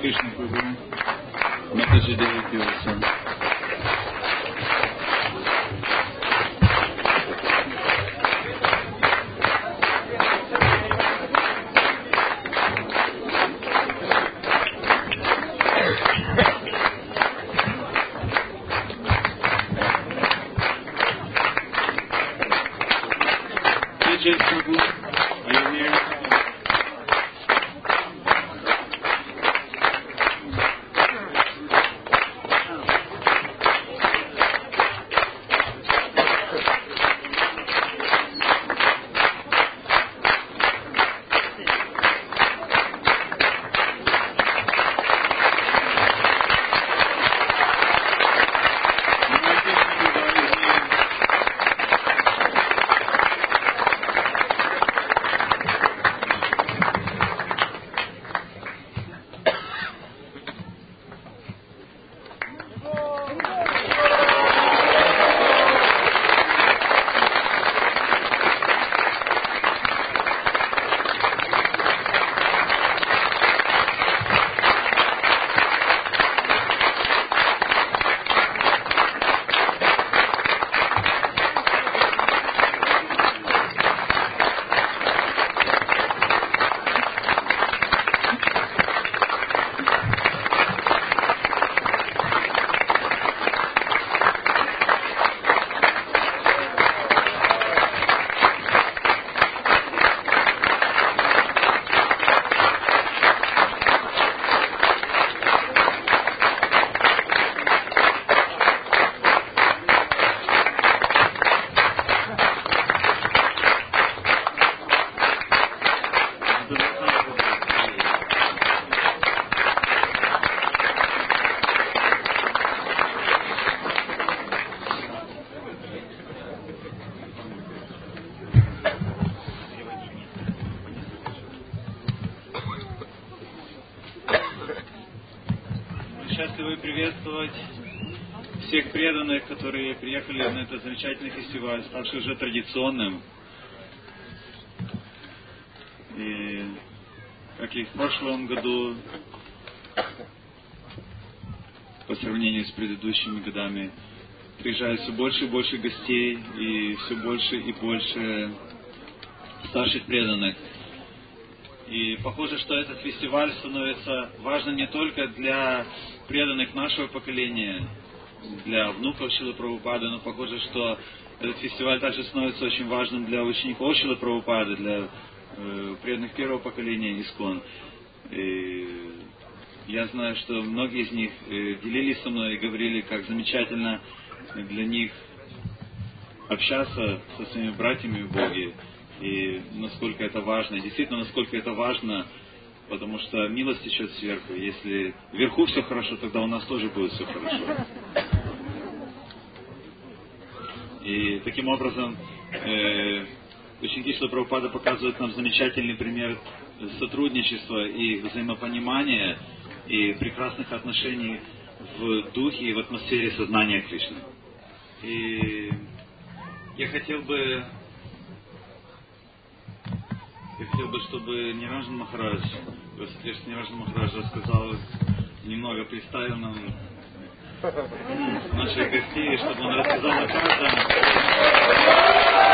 Кришна Прабhu, Матаджи Деви Пилса. Tejas Prabhu, are you here? Счастливы приветствовать всех преданных, которые приехали на этот замечательный фестиваль, ставший уже традиционным. И как и в прошлом году, по сравнению с предыдущими годами, приезжает все больше и больше гостей и все больше и больше старших преданных. И похоже, что этот фестиваль становится важным не только для преданных нашего поколения, для внуков Шрилы Прабхупады, но похоже, что этот фестиваль также становится очень важным для учеников Шрилы Прабхупады, для преданных первого поколения ИСККОН. И я знаю, что многие из них делились со мной и говорили, как замечательно для них общаться со своими братьями в Боге. И насколько это важно, действительно, насколько это важно, потому что милость течет сверху. Если вверху все хорошо, тогда у нас тоже будет все хорошо. И таким образом, ученики Шрилы Прабхупады показывают нам замечательный пример сотрудничества и взаимопонимания и прекрасных отношений в духе и в атмосфере сознания Кришны. И я хотел бы, чтобы Ниранджан Махарадж, Василиш Ниранджан Махарадж рассказал, немного представил нам наших гостей, чтобы он рассказал о каждом.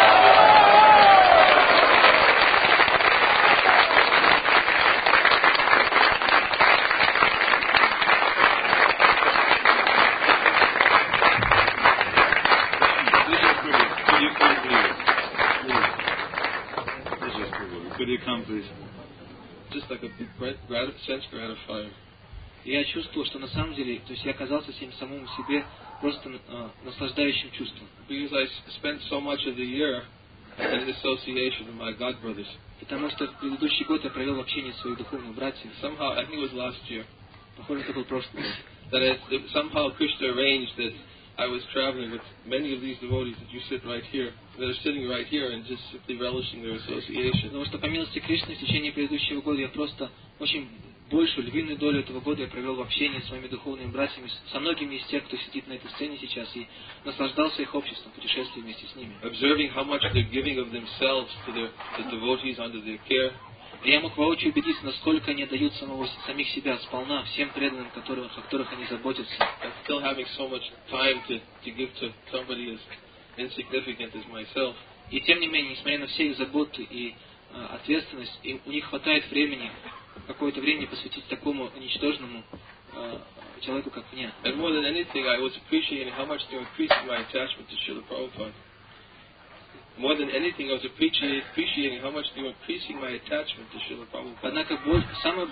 Just like a big sense gratifying. Я чувствовал, что на самом деле, то есть я оказался всем самому себе просто наслаждающим чувством. Because I spent so much of the year in association with my God brothers. Потому что в предыдущий год я провел в общении своих духовных братьев. Somehow, I think it was last year. Похоже, это был прошлый год. That somehow Krishna arranged that I was traveling with many of these devotees that you sit right here, that are sitting right here and just simply relishing their association. Потому что по милости Кришны в течение предыдущего года я просто очень большую, львиную долю этого года я провел в общении с своими духовными братьями, со многими из тех, кто сидит на этой сцене сейчас, и наслаждался их обществом, путешествуя вместе с ними. Observing how much they're giving of themselves to the devotees under their care. Я мог воочию убедиться, насколько они дают самих себя сполна всем преданным, о которых они заботятся. And still having so much time to give to somebody as insignificant as myself. И тем не менее, несмотря на все их заботы и ответственность, у них хватает времени, какое-то время посвятить такому ничтожному человеку, как мне. And more than anything, I was appreciating how much they were increasing my attachment to Srila Prabhupada. More than anything, I was appreciating how much they were increasing my attachment to Srila Prabhupada. Однако самый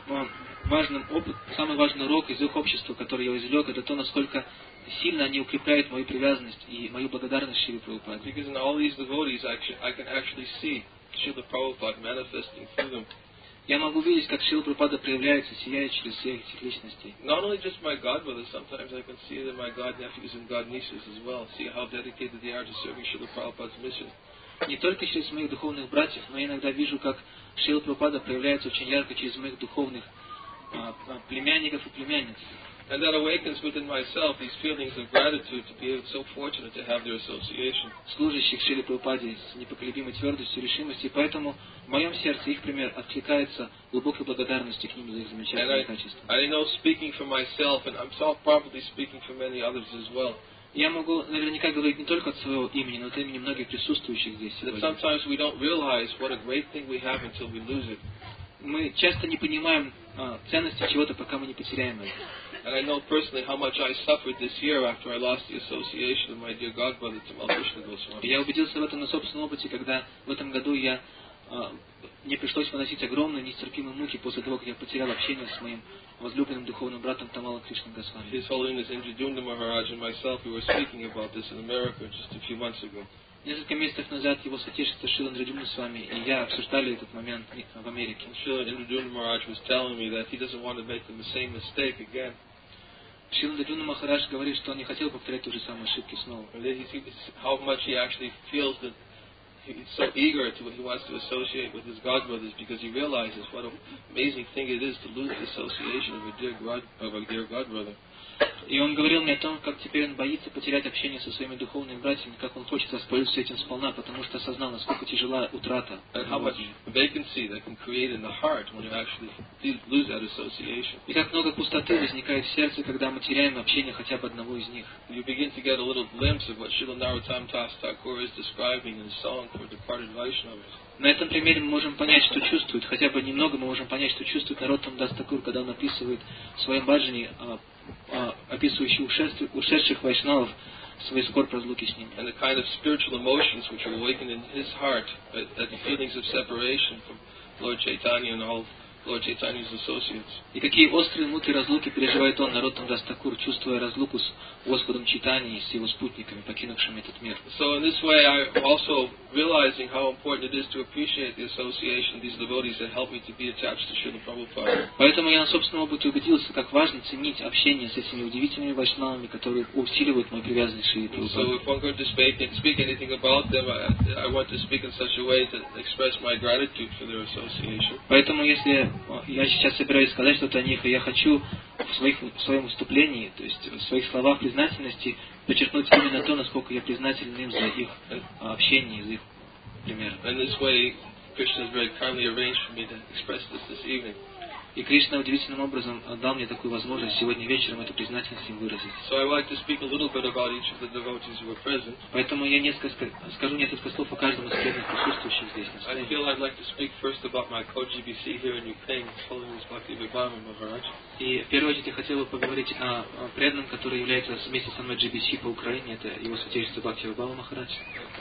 важный урок из их общества, который я извлек, это то, насколько сильно они укрепляют мою привязанность и мою благодарность Шриле Прабхупаде. Because in all these devotees, I can actually see Srila Prabhupada manifesting through them. Я могу видеть, как Шрила Прабхупада проявляется, сияет через всех этих личностей. Not only just my godbrothers, sometimes I can see that my godnephews and godnieces as well. See how dedicated they are to serving Srila Prabhupada's mission. Не только через моих духовных братьев, но я иногда вижу, как Шрила Прабхупада проявляется очень ярко через моих духовных племянников и племянниц. And that awakens within myself these feelings of gratitude to be so fortunate to have their association. Служащих Шриле Прабхупаде с непоколебимой твердостью и решимостью, и поэтому в моем сердце их пример откликается глубокой благодарностью к ним за их замечательные качества. I know, speaking for myself, and I'm probably speaking for many others as well. Я могу наверняка говорить не только от своего имени, но от имени многих присутствующих здесь сегодня. That sometimes we don't realize what a great thing we have until we lose it. Мы часто не понимаем ценности чего-то, пока мы не потеряем это. And I know personally how much I suffered this year after I lost the association of my dear godbrother Tamal Krishna Goswami. Я убедился в этом на собственном опыте, когда в этом году мне пришлось выносить огромные нестерпимые муки после того, как я потерял общение с моим возлюбленным духовным братом Тамала Кришна Госвами. His Holiness Indradyumna Maharaj and myself, we were speaking about this in America just a few months ago. Несколько месяцев назад его Святейшество Шрила Индридюмна с вами и я обсуждали этот момент в Америке. Srila Indradyumna Maharaj was telling me that he doesn't want to make the same mistake again. Шрила Индридюмна Махарадж говорит, что он не хотел повторять ту же самую ошибки снова. How much he actually feels that he's so eager to, he wants to associate with his godbrothers because he realizes what an amazing thing it is to lose the association of a dear godbrother. И он говорил мне о том, как теперь он боится потерять общение со своими духовными братьями, как он хочет воспользоваться этим сполна, потому что осознал, насколько тяжела утрата. И как много пустоты возникает в сердце, когда мы теряем общение хотя бы одного из них. На этом примере мы можем понять, что чувствует, хотя бы немного мы можем понять, что чувствует Нароттам Дас Такур, когда он описывает в своем баджане, описывающий ушедших вайшнавов, свой скорбь разлуки с ними. And the kind of spiritual emotions which are awakened in his heart at the feelings of separation from Lord Chaitanya and all Lord Chaitanya's associates. И какие острые муки разлуки переживает он, Нароттам Дас Такур, чувствуя разлуку с Господом Чайтаньей и с его спутниками, покинувшими этот мир. So in this way, I'm also realizing how important it is to appreciate the association of these devotees that help me to be attached to Srila Prabhupada. Поэтому я на собственном опыте убедился, как важно ценить общение с этими удивительными вайшнавами, которые усиливают мою привязанность к Шриле Прабхупаде. So if I'm going to speak anything about them, I want to speak in such a way to express my gratitude for their association. Поэтому если я сейчас собираюсь сказать что-то о них, и я хочу в своем выступлении, то есть в своих словах признательности, подчеркнуть именно то, насколько я признателен им за их общение, за их пример. And this way, Krishna has very kindly arranged for me to express this evening. И Кришна удивительным образом дал мне такую возможность сегодня вечером эту признательность им выразить. So I would like to speak a little bit about each of the devotees who were present. Поэтому я скажу несколько слов о каждом из преданных присутствующих здесь на сцене. I feel I'd like to speak first about my co-GBC here in Ukraine, Holiness Bhaktivedanta Maharaj. И в первую очередь я хотел бы поговорить о преданном, который является вместе со мной GBC по Украине, это его Святейшество Бхактиведanta Махарадж.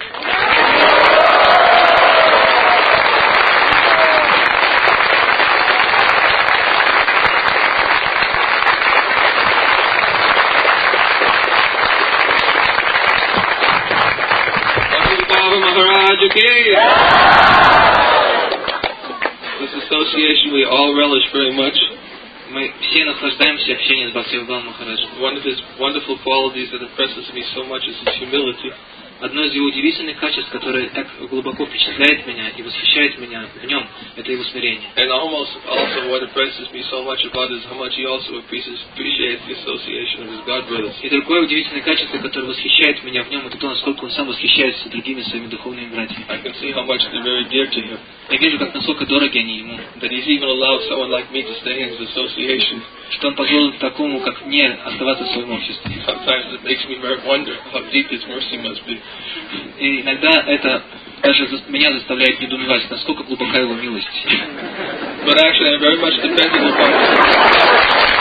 This association we all relish very much. Мы все наслаждаемся общением с Бхактиведanta Махараджем. One of his wonderful qualities that impresses me so much is his humility. одно из его удивительных качеств, которое так глубоко впечатляет меня и восхищает меня в нем, это его смирение. And also what impresses me so much about is how much he also appreciates the association of his God brothers. И другое удивительное качество, которое восхищает меня в нем, это то, насколько он сам восхищается другими своими духовными братьями. I can see how much they're very dear to him. Я вижу, как насколько дороги они ему. That he's even allowed someone like me to stay in his association. Что он позволил такому, как мне, оставаться в своем обществе. Sometimes it makes me wonder how deep his mercy must be. И иногда это даже меня заставляет недоумевать, насколько глубока его милость. But actually, I'm very much dependent upon him.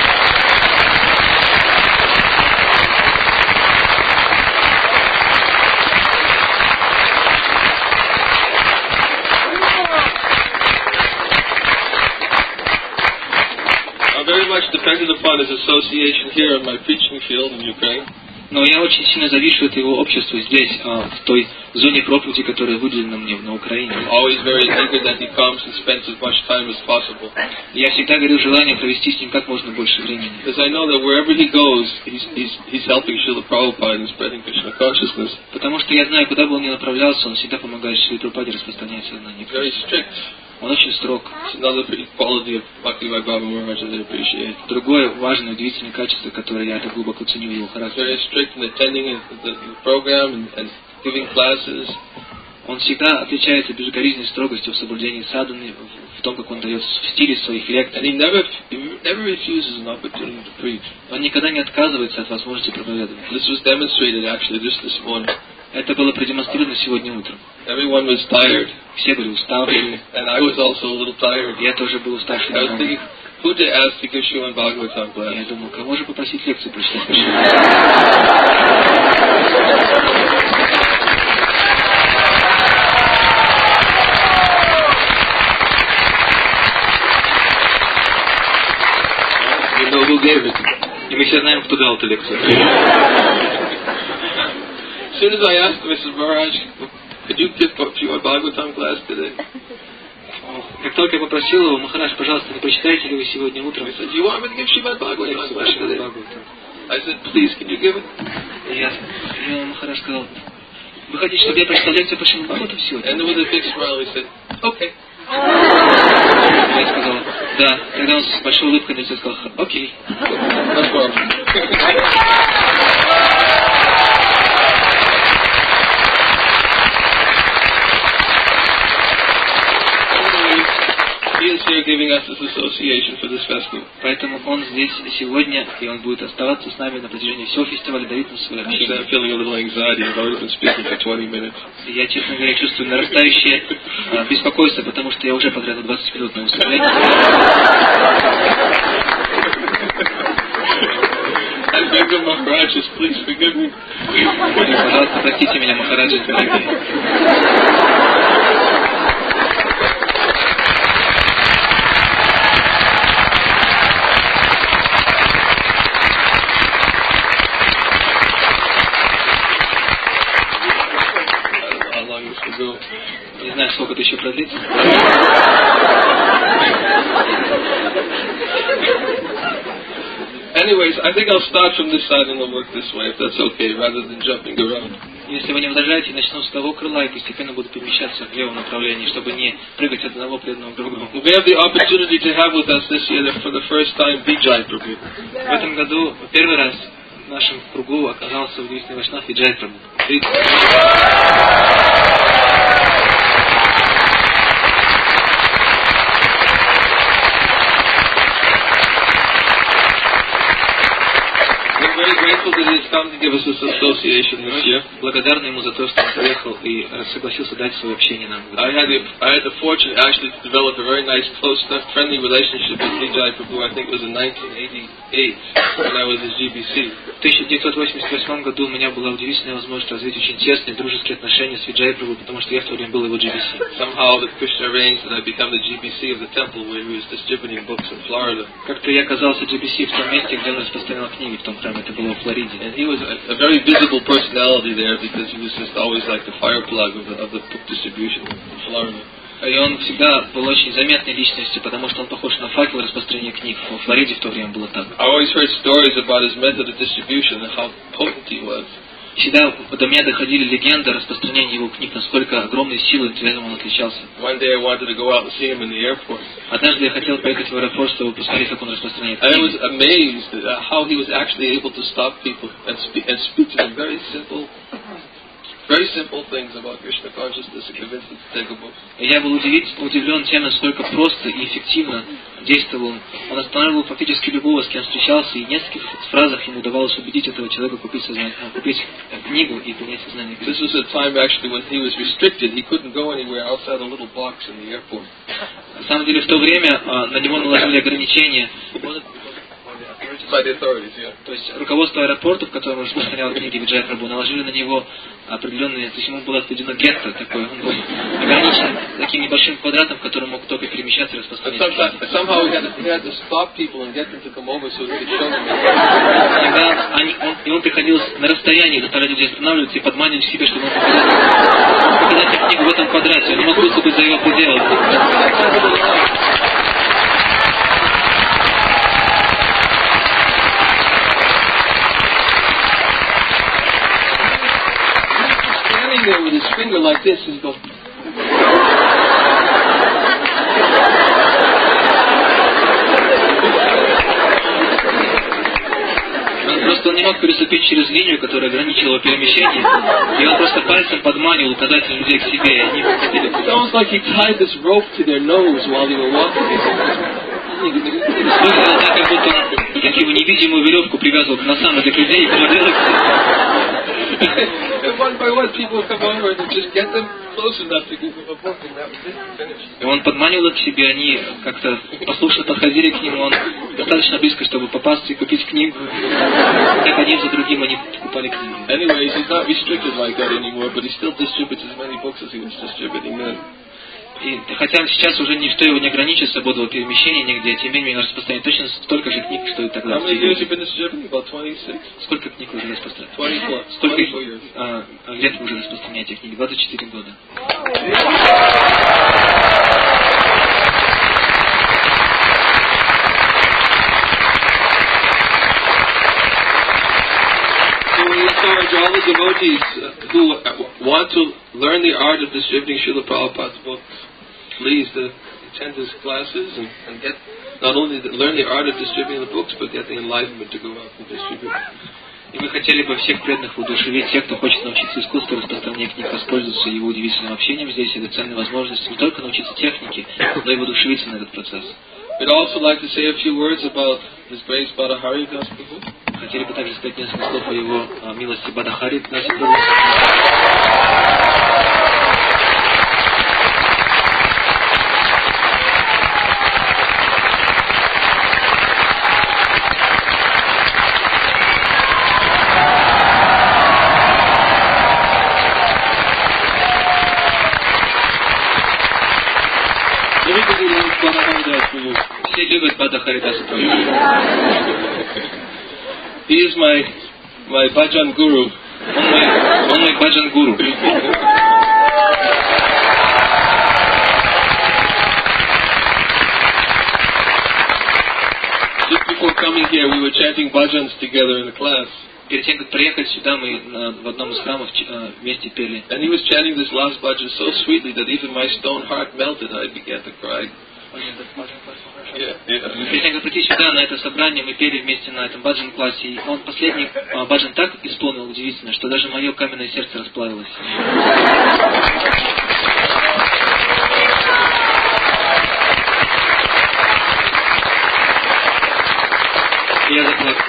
Very much dependent upon his association here in my preaching field in Ukraine. Но я очень сильно завишу от его общества здесь, в той зоне проповеди, которая выделена мне на Украине. Always very eager that he comes and spends as much time as possible. Я всегда горю желанием провести с ним как можно больше времени. Because I know that wherever he goes, he's helping Srila Prabhupada in spreading Krishna consciousness. Потому что я знаю, куда бы он ни направлялся, он всегда помогает Шриле Прабхупаде распространять сознание. Very strict. Он очень строг. It's another quality of Bhakti by Baba Maharaj that I appreciate. Другое важное, удивительное качество, которое я так глубоко ценю в его характере. Very strict in attending the program and giving classes. Он всегда отличается безукоризненной строгостью в соблюдении садханы, в том, как он дает в стиле своих лекций. And he never refuses an opportunity to preach. Он никогда не отказывается от возможности проповедовать. This was demonstrated actually just this morning. Это было продемонстрировано сегодня утром. Everyone was tired. Все были уставшие. And I was also a little tired. Я тоже был уставший. I was thinking, who to ask to give Srimad Bhagavatam class? Я думал, кого же попросить лекцию прочитать? You know who gave it. И мы все знаем, кто дал эту лекцию. As soon as I asked Mrs. Maharaj, could you give Srimad Bhagavatam class today? Как только я попросил его, Махарадж, пожалуйста, не прочитаете ли вы сегодня утром? He said, do you want me to give Srimad Bhagavatam class today? I said, please, can you give it? И Махарадж сказал, вы хотите, чтобы я прочитал лекцию по Шримад Бхагаватам сегодня? And with a big smile, he said, okay. Я сказал, да. Тогда он с большой улыбкой на лице сказал, окей. No problem. He is here giving us this association for this festival. Поэтому он здесь сегодня, и он будет оставаться с нами на протяжении всего фестиваля, дарит нам свое общение. I'm feeling a little anxiety. I've already been speaking for 20 minutes. Я, честно говоря, чувствую нарастающее беспокойство, потому что я уже потратил 20 минут на выступление. And beg of Maharajas, please forgive me. Пожалуйста, простите меня, Махараджи, дорогие. Не знаю, сколько это еще продлится. Anyways, I think I'll start from this side and I'll work this way, if that's okay, rather than jumping around. Если вы не возражаете, начну с того крыла и постепенно буду перемещаться в левом направлении, чтобы не прыгать от одного преданного к другому. We have the opportunity to have with us this year, for the first time, Vijay Prabhu. В этом году первый раз в нашем кругу оказался удивительный вайшнав Виджай Прабху. Благодарны ему за то, что он приехал и согласился дать свое общение нам. I had the fortune actually to develop a very nice, close, friendly relationship with Vijay Prabhu. I think it was in 1988 when I was at GBC. В 1988 году у меня была удивительная возможность развить очень тесные дружеские отношения с Виджай Прабху, потому что я в то время был его GBC. Somehow the Krishna arranged that I become the GBC of the temple where he was distributing books in Florida. Как-то я оказался GBC в том месте, где он распространял книги, в том храме, это было в Флориде. And he was a very visible personality there because he was just always like the fire plug of the book distribution in Florida. И он всегда был очень заметной личностью, потому что он похож на факел распространения книг. В Флориде в то время было так. I always heard stories about his method of distribution and how potent he was. Всегда до меня доходили легенды о распространении его книг, насколько огромной силой и энтузиазмом он отличался. One day I wanted to go out and see him in the airport. Однажды я хотел поехать в аэропорт, чтобы посмотреть, как он распространяет I was книги. amazed at how he was actually able to stop people and speak to them very simple things about Krishna consciousness and convince them to take a book. Я был удивлен тем, насколько просто и эффективно действовал он. Он останавливал фактически любого, с кем встречался, и в нескольких фразах ему удавалось убедить этого человека купить книгу и принять сознание. This was a time actually when he was restricted. He couldn't go anywhere outside a little box in the airport. На самом деле, в то время на него наложили ограничения. By the authorities, yeah. То есть руководство аэропорта, в котором распространял книги Виджай Прабху, наложили на него определенные, то есть ему было отведено гетто такое, он был ограничен таким небольшим квадратом, в котором мог только перемещаться и распространять книги. Somehow he had to stop people and get them to come over so he could show them. И он приходилось на расстоянии заставлять людей останавливаться и подманивать к себе, чтобы он показать им книгу в этом квадрате. Он не мог выступить за его пределы. There with his finger like this and go. Он не мог переступить через линию, которая ограничила его перемещение, и он просто пальцем подманивал указатель людей к себе, и они хотели... It's almost like he tied this rope to their nose while they were walking. Выглядело так, как будто он его невидимую веревку привязывал к носам этих людей и приводил их к себе. And one by one, people would come over and just get them close enough to give them a book, and that was it. Finished. И он подманивал их к себе, они как-то послушно подходили к нему, он достаточно близко, чтобы попасть и купить книгу. Так один за другим они покупали книги. Anyways, he's not restricted like that anymore, but he still distributes as many books as he was distributing then. И хотя сейчас уже ничто его не ограничит свободу перемещения нигде, тем не менее он распространяет точно столько же книг, что и тогда. How many years have you been distributing? About 26? Сколько книг вы уже распространяете? 24. Сколько 24 years. лет вы уже распространяете книги? 24 года. So we encourage all the devotees who want to learn the art of distributing Srila Prabhupada's books, please attend his classes and get not only learn the art of distributing the books, but get the enlightenment to go out and distribute. И мы хотели бы всех преданных воодушевить, тех, кто хочет научиться искусству распространения книг, воспользоваться его удивительным общением здесь. Это ценная возможность не только научиться технике, но и воодушевиться на этот процесс. We'd also like to say a few words about His Grace Badahari Das Prabhu. Хотели бы также сказать несколько слов о его милости Бадахари Das Prabhu. Все любят Бадахари Das Prabhu. He is my bhajan guru. Он мой баджан гуру. Just before coming here, we were chanting bhajans together in the class. Перед тем, как приехать сюда, мы в одном из храмов вместе пели. And he was chanting this last bhajan so sweetly that even my stone heart melted. I began to cry. Перед тем, как прийти сюда, на это собрание, мы пели вместе на этом баджан-классе, и он последний баджан так исполнил удивительно, что даже мое каменное сердце расплавилось. Я заплакал.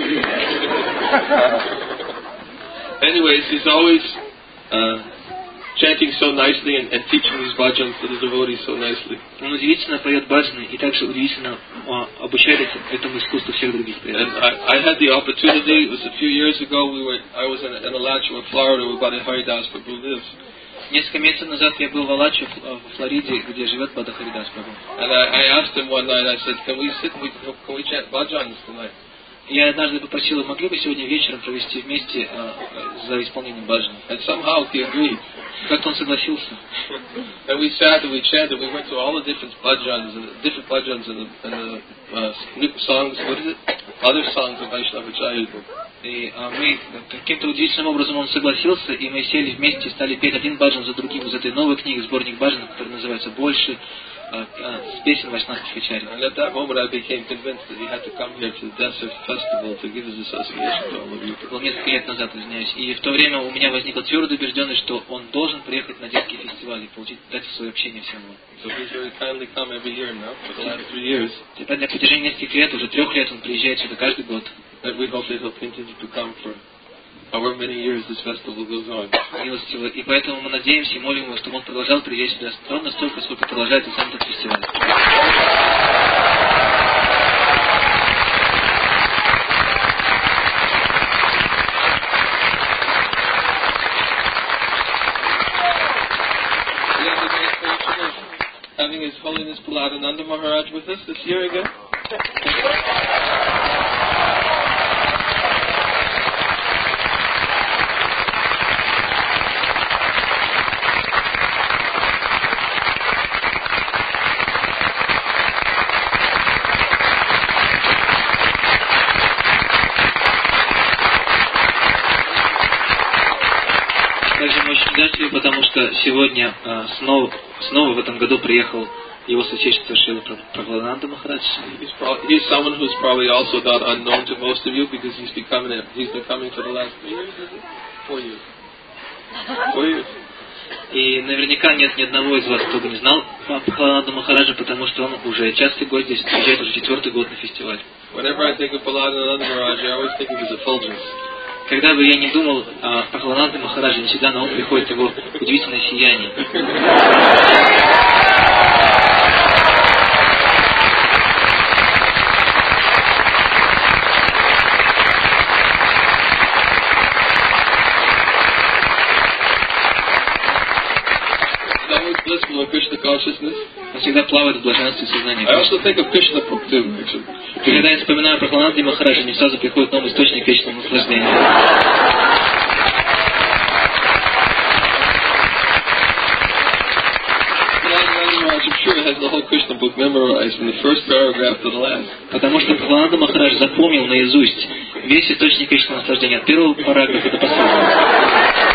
Anyways, he's always chanting so nicely and teaching these bhajans to the devotees so nicely. Он удивительно поет баджаны и также удивительно обучает этому искусству всех других преданных. And I had the opportunity. It was a few years ago. I was in Alachua, Florida, where Badahari Das Prabhu lives. Несколько месяцев назад я был в Алаче, в Флориде, где живет Бадахари Das Prabhu. And I asked him one night. I said, "Can we sit? Can we chant bhajans tonight?" Я однажды попросил, могли бы сегодня вечером провести вместе за исполнением баджана. And somehow he agreed. Как-то он согласился. And we sat and we chanted. We went to all the different bhajans and the new songs. What is it? Other songs of Vaishnava Jaya. И мы каким-то удивительным образом он согласился, и мы сели вместе и стали петь один баджан за другим из этой новой книги, сборник баджан, который называется «Больше», с песен Вайшнавских вечерей. And at that moment I became convinced that he had to come here to the Desert Festival to give his association to all of you. Это было несколько лет назад, извиняюсь. И в то время у меня возникла твердая убежденность, что он должен приехать на детский фестиваль и дать свое общение всем вам. So he's very kindly come every year now for the last 3 years. Теперь на протяжении нескольких лет, уже 3 лет, он приезжает сюда каждый год. And we hope that he'll continue to come for however many years this festival goes on. Милостиво. И поэтому мы надеемся и молим его, чтобы он продолжал приезжать сюда ровно столько, сколько продолжается сам этот фестиваль. Having His Holiness Prahladananda Maharaj with us this year again. Также мы очень счастливы, потому что сегодня снова в этом году приехал его святейшество Шрила Прабхадананда Махарадж. He's someone who's probably also not unknown to most of you because he's been coming for the last 3 years, is it? 4 years. 4 years. И наверняка нет ни одного из вас, кто бы не знал Прабхадананда Махараджа, потому что он уже частый гость здесь, приезжает уже 4-й год на фестиваль. Whenever I think of Prahladananda Maharaj, I always think of his effulgence. Когда бы я не думал о Прабхадананде Махараджа, не всегда на ум приходит его удивительное сияние. Blissful in Krishna consciousness. Он всегда плавает в блаженстве сознания. I also think of Krishna Book too, actually. И когда я вспоминаю про Прабхадананду Махараджа, мне сразу приходит новый источник вечного наслаждения. I'm sure has the whole Krishna book memorized from the first paragraph to the last. Потому что Прабхадананда Махарадж запомнил наизусть весь источник вечного наслаждения от первого параграфа до последнего.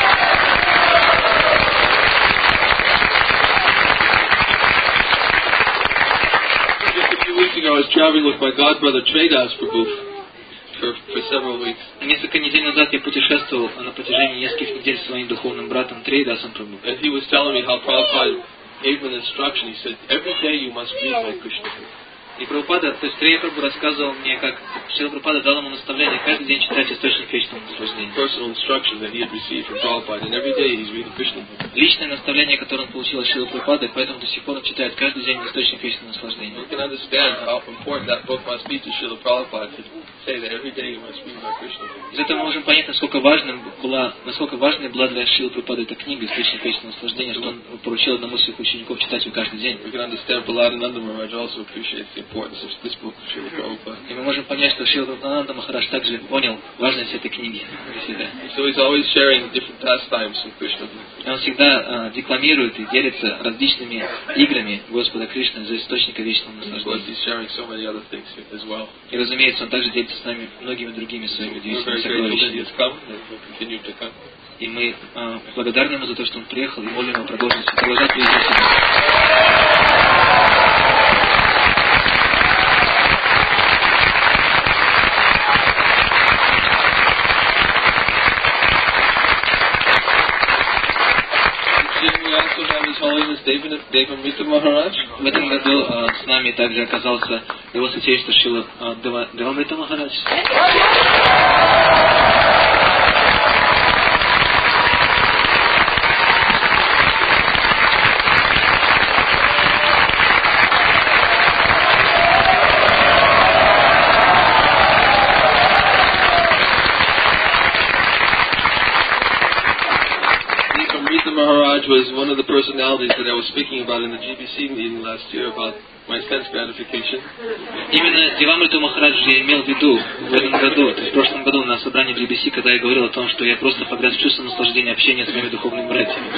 I was traveling with my godbrother Tredas Prabhu for several weeks. Несколько недель назад я путешествовал на протяжении нескольких недель с своим духовным братом Трейдасом Прабhu. And he was telling me how Prabhupada gave him an instruction. He said, every day you must read my Krishna book. И Прабхупада, то есть Трей Прабху рассказывал мне, как Шрила Прабхупада дал ему наставление каждый день читать источник вечного наслаждения. Personal instruction that he had received from Prabhupada, and every day he's reading Krishna book. Личное наставление, которое он получил от Шрилы Прабхупады, поэтому до сих пор он читает каждый день источник вечного наслаждения. You can understand how important that book must be to Srila Prabhupada to say that every day you must read my Krishna book. Из этого мы можем понять, насколько важной была для Шрилы Прабхупады эта книга «Источник вечного наслаждения», что он поручил одному из своих учеников читать ее каждый день. We can understand Prahladananda Maharaj also appreciates the importance of this book, Srila Prabhupada. И мы можем понять, что Шрила Прабхадананда Махарадж также понял важность этой книги для себя. So he's always sharing different pastimes from Krishna. И он всегда декламирует и делится различными играми Господа Кришны за источника вечного наслаждения. He's sharing so many other things as well. И, разумеется, он также делится с нами многими другими своими удивительными сокровищами. И мы благодарны ему за то, что он приехал, и молим его продолжать приезжать сюда. В этом году с нами также оказался его святейшество Шрила Девамрита Махарадж. Maharaj was one of the personalities that I was speaking about in the GBC meeting last year about my sense gratification. Именно Девамриту Махараджа я имел в виду в этом году, то есть в прошлом году на собрании GBC, когда я говорил о том, что я просто погряз в чувство наслаждения общения с моими духовными братьями.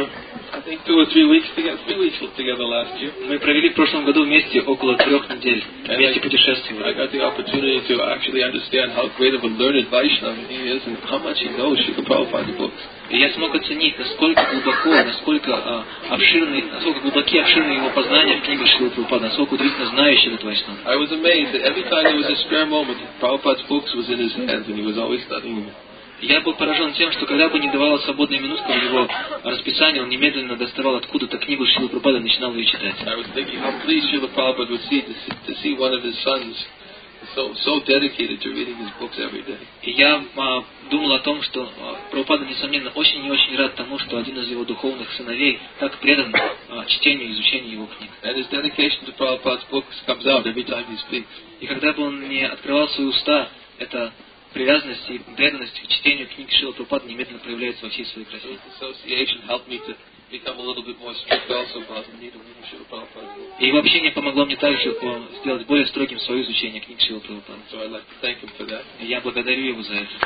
for, I think, 2 or 3 weeks together, 3 weeks together last year. Мы провели в прошлом году вместе около 3 недель. Вместе I путешествовали. got the opportunity to actually understand how great of a learned Vaishnava he is and how much he knows Srila Prabhupada's books. И я смог оценить, насколько глубоко, насколько глубоки обширны его познания в книгах Шрилы Прабхупады, насколько удивительно знающий этот Вайшнав. I was amazed that every time there was a spare moment, Prabhupada's books was in his hands and he was always studying them. Я был поражен тем, что когда бы не давала свободная минутка в его расписании, он немедленно доставал откуда-то книгу Шрилы Прабхупады и начинал ее читать. I was thinking how pleased Srila Prabhupada would see to see one of his sons so dedicated to reading his books every day. И я думал о том, что Прабхупада, несомненно, очень и очень рад тому, что один из его духовных сыновей так предан чтению и изучению его книг. And his dedication to Prabhupada's books comes out every time he speaks. И когда бы он не открывал свои уста, эта привязанность и преданность к чтению книг Шрилы Прабхупады немедленно проявляется во всей своей красе. Association helped me to become a little bit more strict also about the need of reading Srila Prabhupada's books. И его общение помогло мне также сделать более строгим свое изучение книг Шрилы Прабхупады. So I'd like to thank him for that. И я благодарю его за это.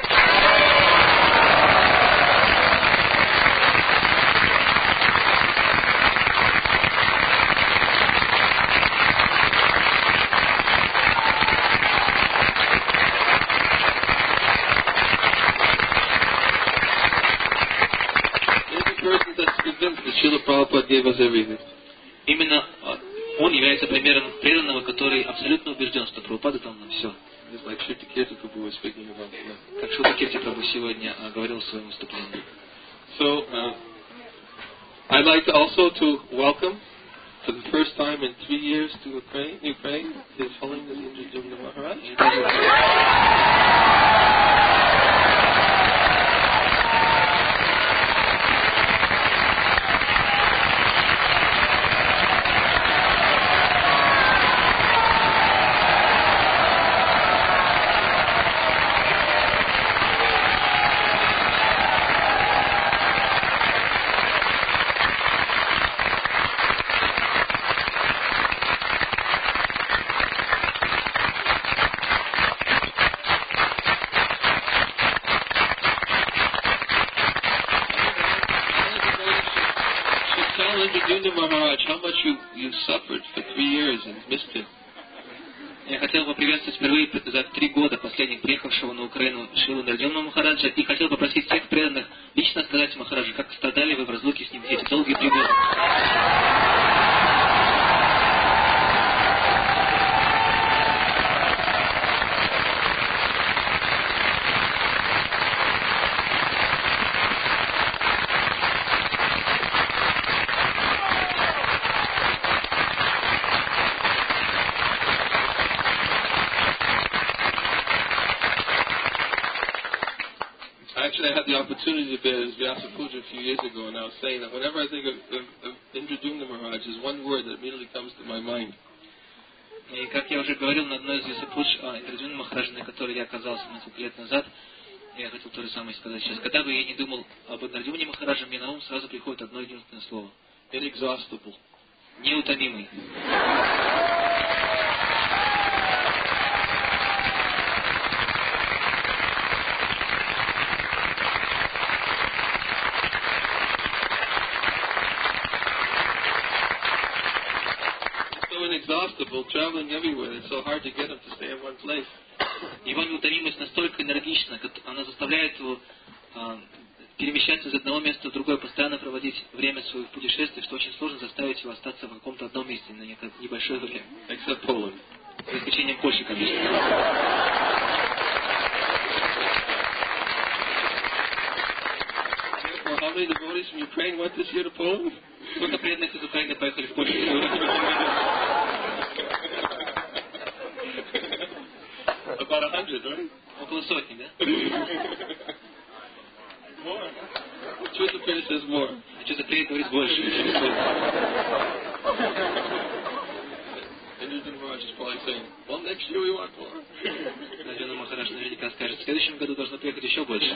Srila Prabhupada gave us everything. Именно он является примером преданного, который абсолютно убежден, что Прабхупада дал нам все. Just like Shri Kirti Prabhu was speaking about today. Как Шри Кирти Прабху сегодня говорил в своем выступлении. So, I'd like to also to welcome, for the first time in 3 years to Ukraine, His Holiness Indradyumna Maharaj. Я хотел бы приветствовать впервые за 3 года последних приехавшего на Украину Шрилу Индрадьюмну Махараджа и хотел попросить всех преданных лично сказать Махараджу, как страдали вы в разлуке с ним эти долгие 3 года. Actually, I had the opportunity to be at Vyasa Puja a few years ago, and I was saying that whenever I think of Indradyumna Maharaj, there's one word that immediately comes to my mind. И как я уже говорил на одной из Вьясапудж Индрадьюмны Махараджа, на которой я оказался несколько лет назад, я хотел то же самое сказать сейчас. Когда бы я не думал об Индрадьюмне Махараджа, мне на ум сразу приходит одно единственное слово. Inexhaustible. Неутомимый. Inexhaustible, traveling everywhere. It's so hard to get him to stay in one place. Его неутомимость настолько энергична, она заставляет его перемещаться из одного места в другое, постоянно проводить время своих путешествий, что очень сложно заставить его остаться в каком-то одном месте на небольшое время. Except Poland. За исключением Польши, конечно. Well, how many devotees from Ukraine went this year to Poland? Сколько преданных из Украины поехали в Польшу? About 100, right? Около сотни, да? More. Choose the Prince says more. А что за привет говорит больше? Indradyumna Maharaj is probably saying, well, next year we want more. Индрадьюмна Махарадж наверняка скажет, в следующем году должно приехать еще больше.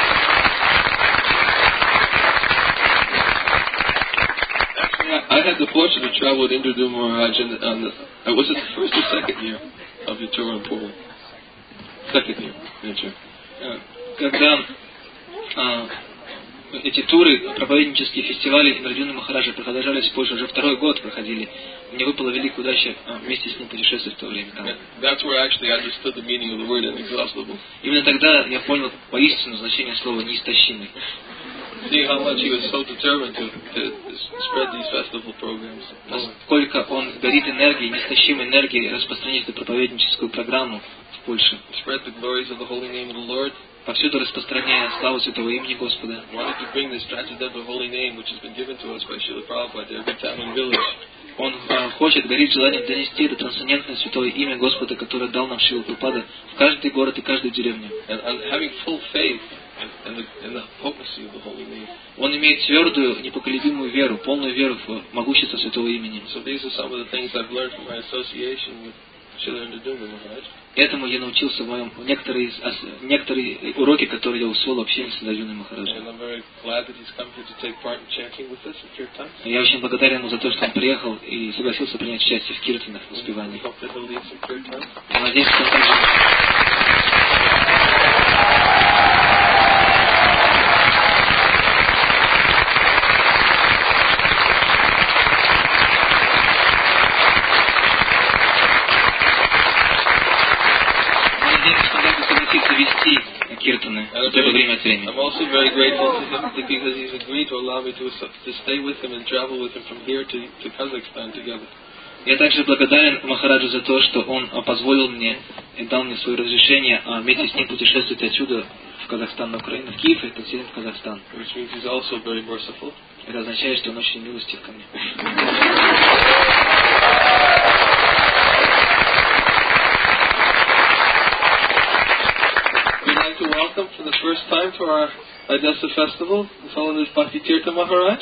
I had the fortunate to travel with Indradu Maharaj was it the first or second year of your tour on Puri? Second year, nature. Когда эти туры, проповеднические фестивали Индрадюна Махараджа продолжались позже, уже второй год проходили. Мне выпала великая удача вместе с ним путешествовать в то время. Именно тогда я понял поистину значение слова «неистощимый». Насколько он горит энергией, неистощимой энергией распространить эту проповедническую программу в Польше. Повсюду распространяя славу святого имени Господа. Он хочет, горит желанием донести это трансцендентное святое имя Господа, которое дал нам Шрила Прабхупада в каждый город и каждую деревню. Он имеет твердую, непоколебимую веру, полную веру в могущество святого имени. Этому я научился в моем некоторые уроки, которые я усвоил в общении с Индрадюной Махараджем. Я очень благодарен ему за то, что он приехал и согласился принять участие в киртанах, в воспевании. Надеюсь, что он также... вести киртаны в это время от времени. Я также благодарен Махараджу за то, что он позволил мне и дал мне свое разрешение вместе с ним путешествовать отсюда в Казахстан, на Украину, в Киев, и затем в Казахстан. Это означает, что он очень милостив ко мне. To welcome for the first time to our Adesa festival, His Holiness Bhakti Tirtha Maharaj.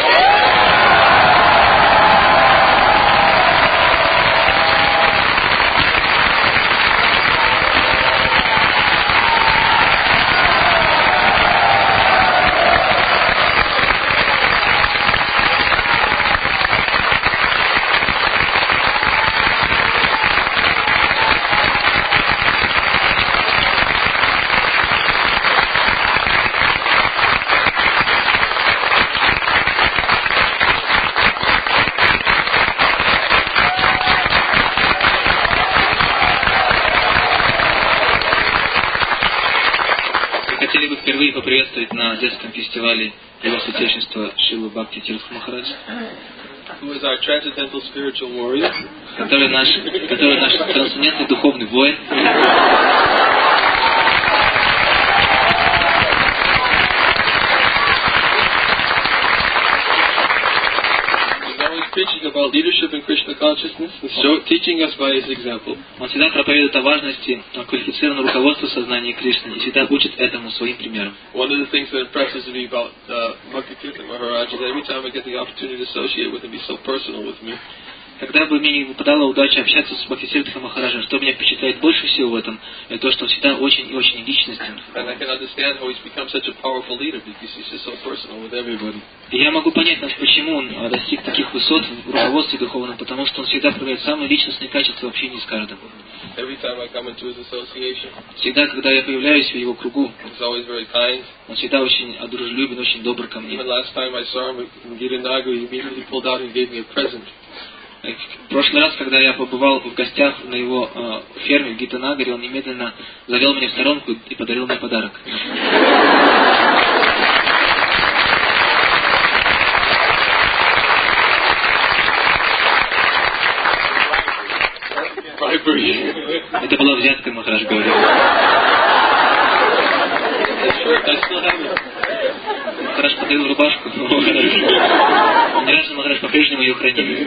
Впервые поприветствовать на Одесском фестивале его святейшество Шрилу Бхакти Тиртха Махараджа, который наш трансцендентный духовный воин. Preaching about leadership in Krishna consciousness and teaching us by his example. Он всегда проповедует о важности квалифицированного руководства сознания Кришны и всегда учит этому своим примером. One of the things that impresses me about Bhakti Tirtha Maharaj is that every time I get the opportunity to associate with him, he's so personal with me. Когда бы мне не выпадала удача общаться с Бхакти Тиртха Махараджем, что меня впечатляет больше всего в этом, это то, что он всегда очень и очень личностен. И я могу понять, почему он достиг таких высот в руководстве духовном, потому что он всегда проявляет самые личностные качества в общении с каждым. Всегда, когда я появляюсь в его кругу, он всегда очень дружелюбен, очень добр ко мне. В прошлый раз, когда я побывал в гостях на его ферме в Гитанагаре, он немедленно завел меня в сторонку и подарил мне подарок. Это была взятка, Махарадж говорил. Махарадж подарил рубашку. Ни разу Махарадж по-прежнему ее хранит.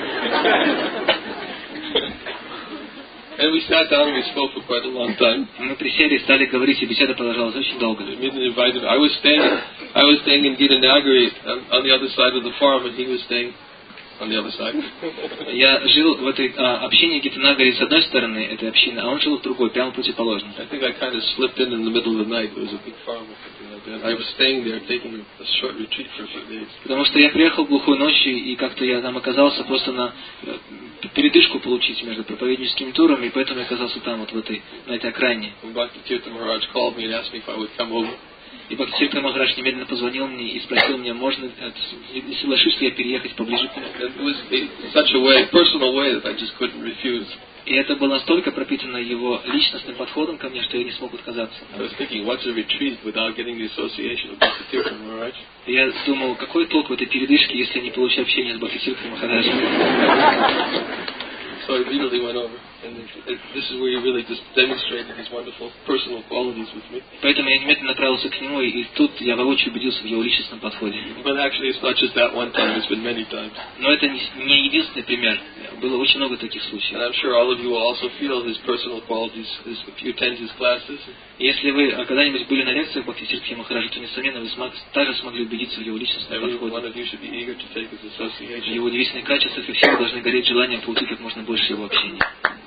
And we sat down and we spoke for quite a long time. Мы присели, стали говорить, и беседа продолжалась очень долго. I was staying in Gitanagari on the other side of the farm, and he was staying on the other side. Я жил в этой общине Гитанагаре с одной стороны этой общины, а он жил в другой, прямо противоположно. I think I kind of slipped in the middle of the night. It was a big farm or something like that. I was staying there, taking a short retreat for a few days. Потому что я приехал глухой ночью, и как-то я там оказался просто на передышку получить между проповедническими турами, и поэтому я оказался там, вот в этой, на этой окраине. Bhakti Tirtha Maharaj called me and asked me if I would come over. И Бхакти Тиртха Махарадж немедленно позвонил мне и спросил меня, можно, соглашусь ли я переехать поближе к нему. It was in such a way, personal way, that I just couldn't refuse. И это было настолько пропитано его личностным подходом ко мне, что я не смог отказаться. I was thinking, what's a retreat without getting the association of Bhakti Tirtha Maharaj? Я думал, какой толк в этой передышке, если не получу общения с Бхакти Тиртхой Махараджем. So I immediately went over, and this is where he really just demonstrated his wonderful personal qualities with me. Поэтому я немедленно направился к нему, и тут я воочию убедился в его личностном подходе. But actually, it's not just that one time; it's been many times. Но это не единственный пример. Было очень много таких случаев. And I'm sure all of you will also feel his personal qualities if you attend his classes. Если вы когда-нибудь были на лекциях Бхакти Тиртхи Махараджа, то, несомненно, вы также смогли убедиться в его личностном Every подходе. one of you should be eager to take his В association. его удивительных качествах, и все вы должны гореть желанием получить как можно больше его общения.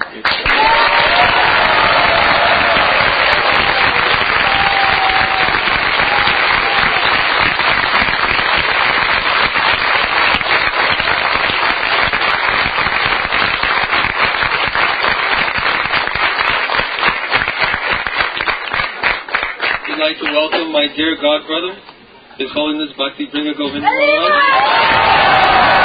I'd like to welcome my dear God brother, His Holiness Bhakti Bringa Govinda Maharaj.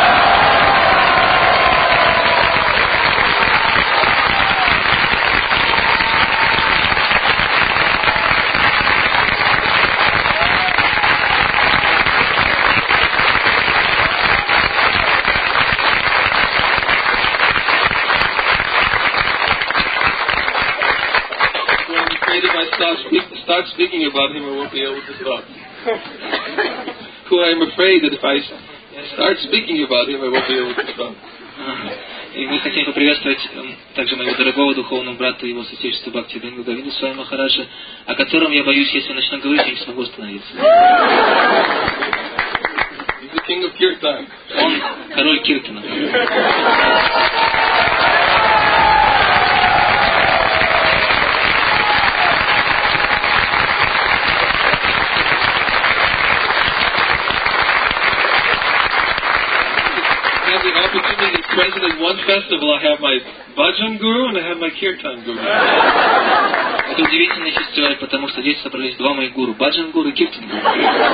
Start speaking about him, I won't be able to stop. Who I am afraid that if I start speaking about him, I won't be able to stop. И мы хотим поприветствовать также моего дорогого духовного брата, его святейшества Бхакти Брингу Говинду Свами Махараджа, о котором я боюсь, если начну говорить, я не смогу остановиться. He's the king of Kirtan. Он король Киртана. Present in one festival, I have my Bhajan Guru and I have my Kirtan Guru. Это удивительный фестиваль, потому что здесь собрались два моих гуру, Баджан Гуру и Киртан Гуру.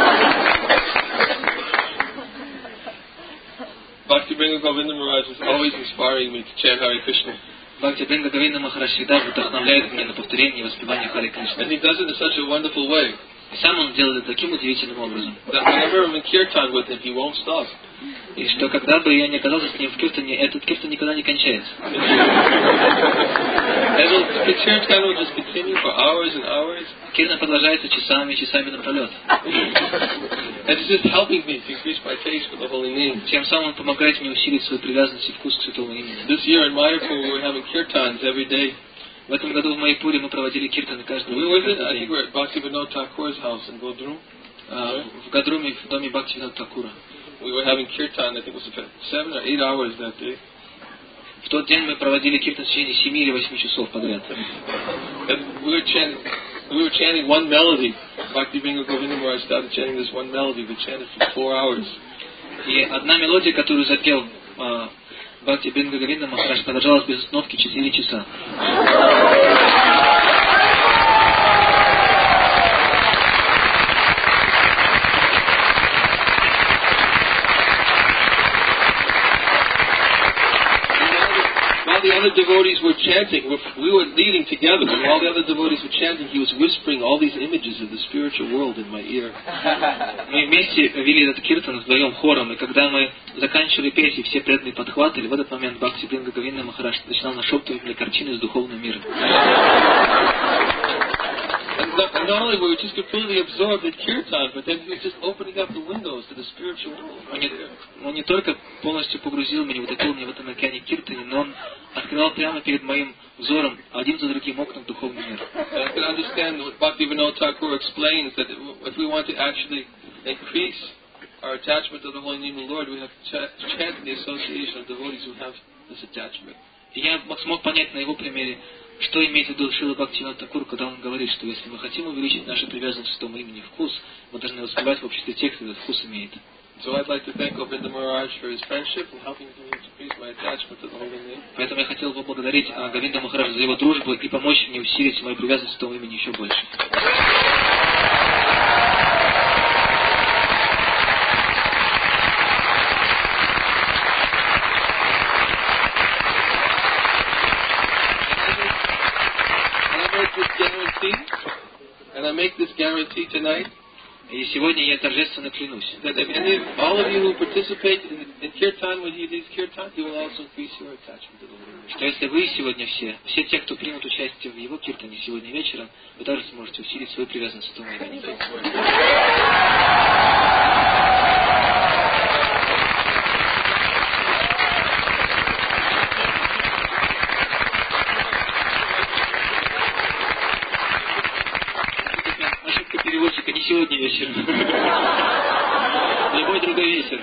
Bhakti Bringa Govinda Maharaj is always inspiring me to chant Hare Krishna. Бхакти Бринга Говинда Махарадж всегда вдохновляет меня на повторение и воспевание Харе Кришны. And he does it in such a wonderful way. И сам он делает это таким удивительным образом. That whenever I'm in Kirtan with him, he won't stop. И что когда бы я не оказался с ним в Киртане, этот Киртан никогда не кончается. The Kirtan will just continue for hours and hours. Киртан продолжается часами и часами напролет. And it's just helping me to increase my taste for the holy name. Тем самым он помогает мне усилить свою привязанность и вкус к святому имени. This year in Mayapur, we were having Kirtans every day. В этом году в Майяпуре мы проводили киртаны каждый день. I think we're at Bhakti Vinod Thakur's house in Godrum. В Гадруме, в доме Бхакти Винод Такура. We were having kirtan, I think it was 7 or 8 hours that day. В тот день мы проводили киртан в течение 7 или 8 часов подряд. And we were chanting one melody. Bhakti Bringa Govinda Maharaj started chanting this one melody. We chanted for 4 hours. И одна мелодия, которую запел Бхакти Бринга Говинда Махарадж, продолжалась без остановки 4 часа. While the other devotees were chanting, we were leading together, and while the other devotees were chanting, he was whispering all these images of the spiritual world in my ear. Мы вместе вели этот киртан вдвоем хором, и когда мы заканчивали петь, и все преданные подхватывали, в этот момент Бхакти Бринга Говинда Махарадж начинал нашептывать мне картины из духовного мира. And not only were we just completely absorbed in kirtan, but then he was just opening up the windows to the spiritual world. Он не только полностью погрузил меня, утопил меня в этом океане киртани, но он открывал прямо перед моим взором один за другим окна в духовный мир. I can understand what Bhakti Vinod Thakur explains, that if we want to actually increase our attachment to the holy name of the Lord, we have chanted the association of devotees who have this attachment. И я смог понять на его примере, что имеет в виду Шрила Бхактивинода Тхакур, когда он говорит, что если мы хотим увеличить нашу привязанность к святому имени и вкус, мы должны воспевать в обществе тех, кто этот вкус имеет. So I'd like to thank Govinda Maharaj for his friendship and helping me to increase my attachment to the holy name. Поэтому я хотел бы поблагодарить Говинда Махараджа за его дружбу и помочь мне усилить мою привязанность к святому имени еще больше. And I make this guarantee tonight. И сегодня я торжественно клянусь, That if all of you who participate in kirtan, when he leads kirtan, he will also increase your attachment to the Holy Name. что если вы сегодня все те, кто примут участие в его киртане сегодня вечером, вы также сможете усилить свою привязанность к святому имени. Ошибка переводчика не сегодня вечером. Любой другой вечер.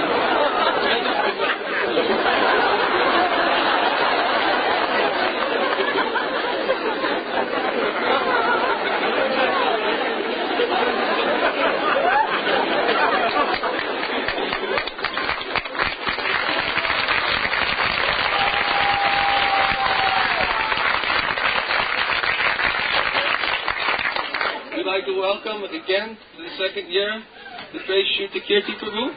We'd like to welcome again to the second year the great Sri Kirti Prabhu.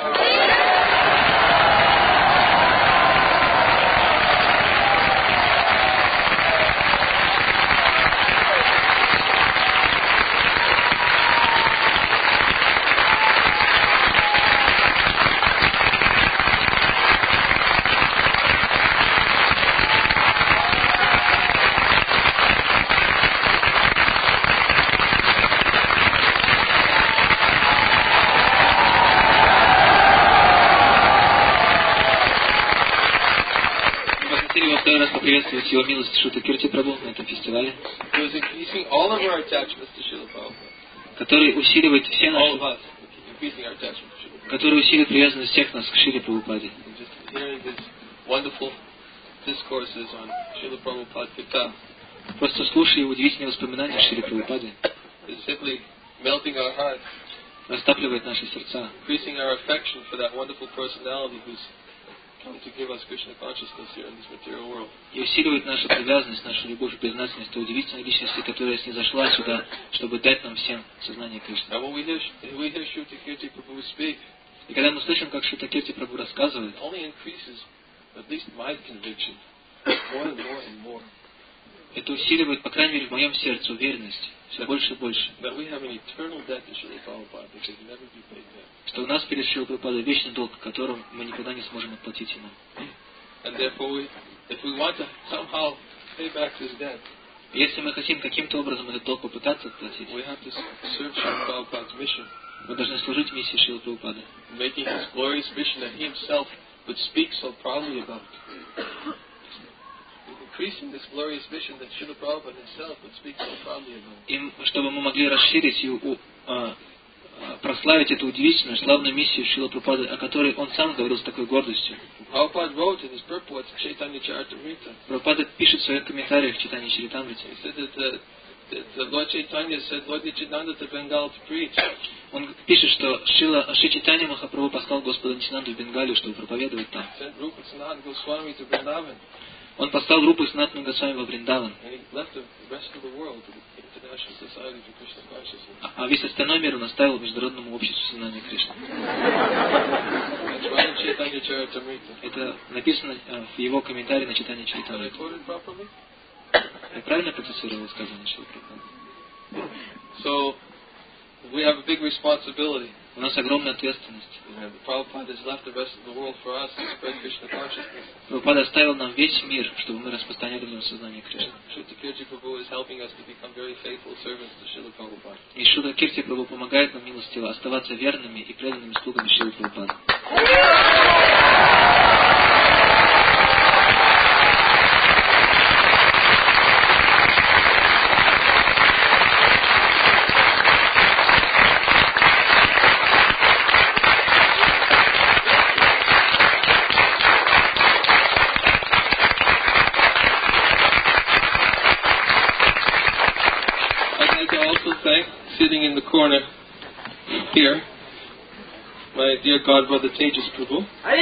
Второй раз поприветствовать его милость Шри Кирти Прабху на этом фестивале, Who is increasing all of our attachments to Srila Prabhupada. который усиливает все All of наши, us increasing our attachment to Srila Prabhupada. который усиливает привязанность всех нас к Шри Прабхупаде. And just hearing these wonderful discourses on Srila Prabhupada Kirtan Просто слушая удивительные воспоминания Шри Прабхупады, is simply melting our hearts, растапливает наши сердца, increasing our affection for that wonderful personality who's come to give us Krishna consciousness here in this material world. и усиливает нашу привязанность, нашу любовь и признательность той удивительной личности, которая снизошла сюда, чтобы дать нам всем сознание Кришны. And when we hear Sri Kirti Prabhu speak, И когда мы слышим, как Шри Кирти Прабху рассказывает, it only increases at least my conviction more and more and more это усиливает, по крайней мере, в моем сердце уверенность все больше и больше, that we have an eternal debt to Srila Prabhupada that can never be paid back. что у нас перед Шри Прабхупадой вечный долг, которым мы никогда не сможем отплатить ему. And therefore, if we want to somehow pay back this debt, И если мы хотим каким-то образом этот долг попытаться отплатить, we have to serve Srila Prabhupada's mission, мы должны служить миссии Шри Прабхупады, making his glorious mission that he himself would speak so proudly about. Increasing this glorious mission that Srila Prabhupada himself would speak so proudly about. и чтобы мы могли расширить и прославить эту удивительную, славную миссию Шрила Прабхупады, о которой он сам говорил с такой гордостью. Prabhupada wrote in his purports of Chaitanya Charitamrita, Прабхупада пишет в своих комментариях в читании Чаритамрити. he said that Lord Chaitanya said Lord Nityananda to Bengal to preach. Он пишет, что Шри Чайтанья Махапрабху послал Господа Нитянанду в Бенгалию, чтобы проповедовать там. He sent Rupa Sanatana Goswami to Vrindavan, Он послал Рупу Санатану Госвами во Вриндаван, and he left the rest of the world to the International Society for Krishna Consciousness. а весь остальной мир он оставил Международному обществу сознания Кришны. That's right in Chaitanya Charitamrita. Это написано в его комментарии на читании Have I Чаритамрити. quoted properly? Я правильно процитировал высказывание Шрила Прабхупады? So, we have a big responsibility. У нас огромная ответственность. And Prabhupada has left the rest of the world for us to spread Krishna consciousness. Прабхупада оставил нам весь мир, чтобы мы распространяли в нем сознание Кришны. Sri Kirti Prabhu is helping us to become very faithful servants to Srila Prabhupada. И Шри Кирти Прабху помогает нам милостиво оставаться верными и преданными слугами Шрилы Прабхупады. corner here, my dear God Brother Tejas Prabhu.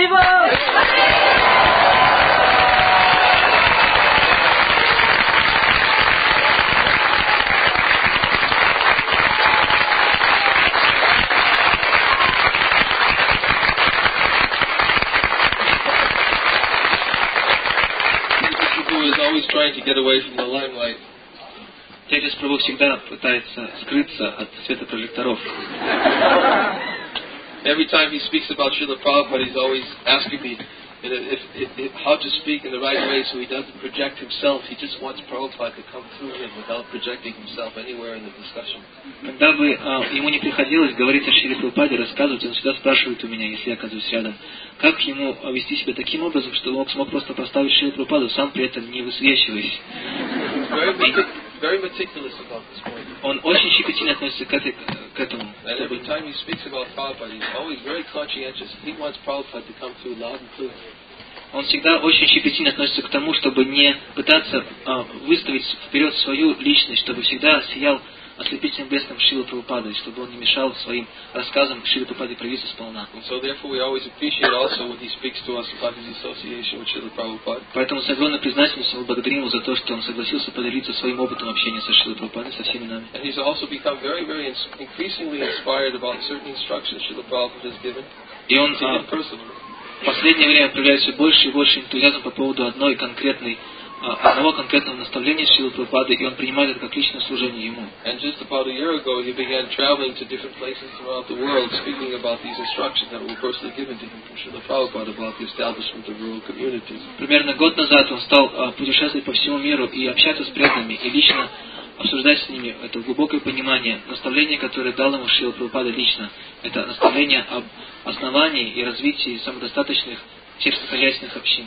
Who is always trying to get away from the limelight. Теджас Прабху всегда пытается скрыться от света прожекторов. Every time he speaks about Srila Prabhupada, he's always asking me how to speak in the right way so he doesn't project himself. He just wants Prabhupada to come through him without projecting himself anywhere in the discussion. Когда бы ему не приходилось говорить о Шриле Прабхупаде, рассказывать, он всегда спрашивает у меня, если я оказываюсь рядом, как ему вести себя таким образом, чтобы он смог просто поставить Шрилу Прабхупаду, сам при этом не высвечиваясь. Very meticulous about this point. Он очень щепетильно относится к этому. And every time he speaks about Prabhupada, he's always very conscientious. He wants Prabhupada to come through loud and clear. Он всегда очень щепетильно относится к тому, чтобы не пытаться выставить вперед свою личность, чтобы всегда сиял ослепительным блеском Шрилы Прабхупады, чтобы он не мешал своим рассказам Шриле Прабхупаде проявиться сполна. Поэтому с огромной признательностью мы благодарим его за то, что он согласился поделиться своим опытом общения со Шрилой Прабхупадой, со всеми нами. И он в последнее время проявляет все больше и больше энтузиазм по поводу одного конкретного наставления Шрилы Прабхупады, и он принимает это как личное служение ему. Примерно год назад он стал путешествовать по всему миру и общаться с преданными, и лично обсуждать с ними это глубокое понимание, наставление, которое дал ему Шрила Прабхупада лично. Это наставление об основании и развитии самодостаточных сельскохозяйственных общин.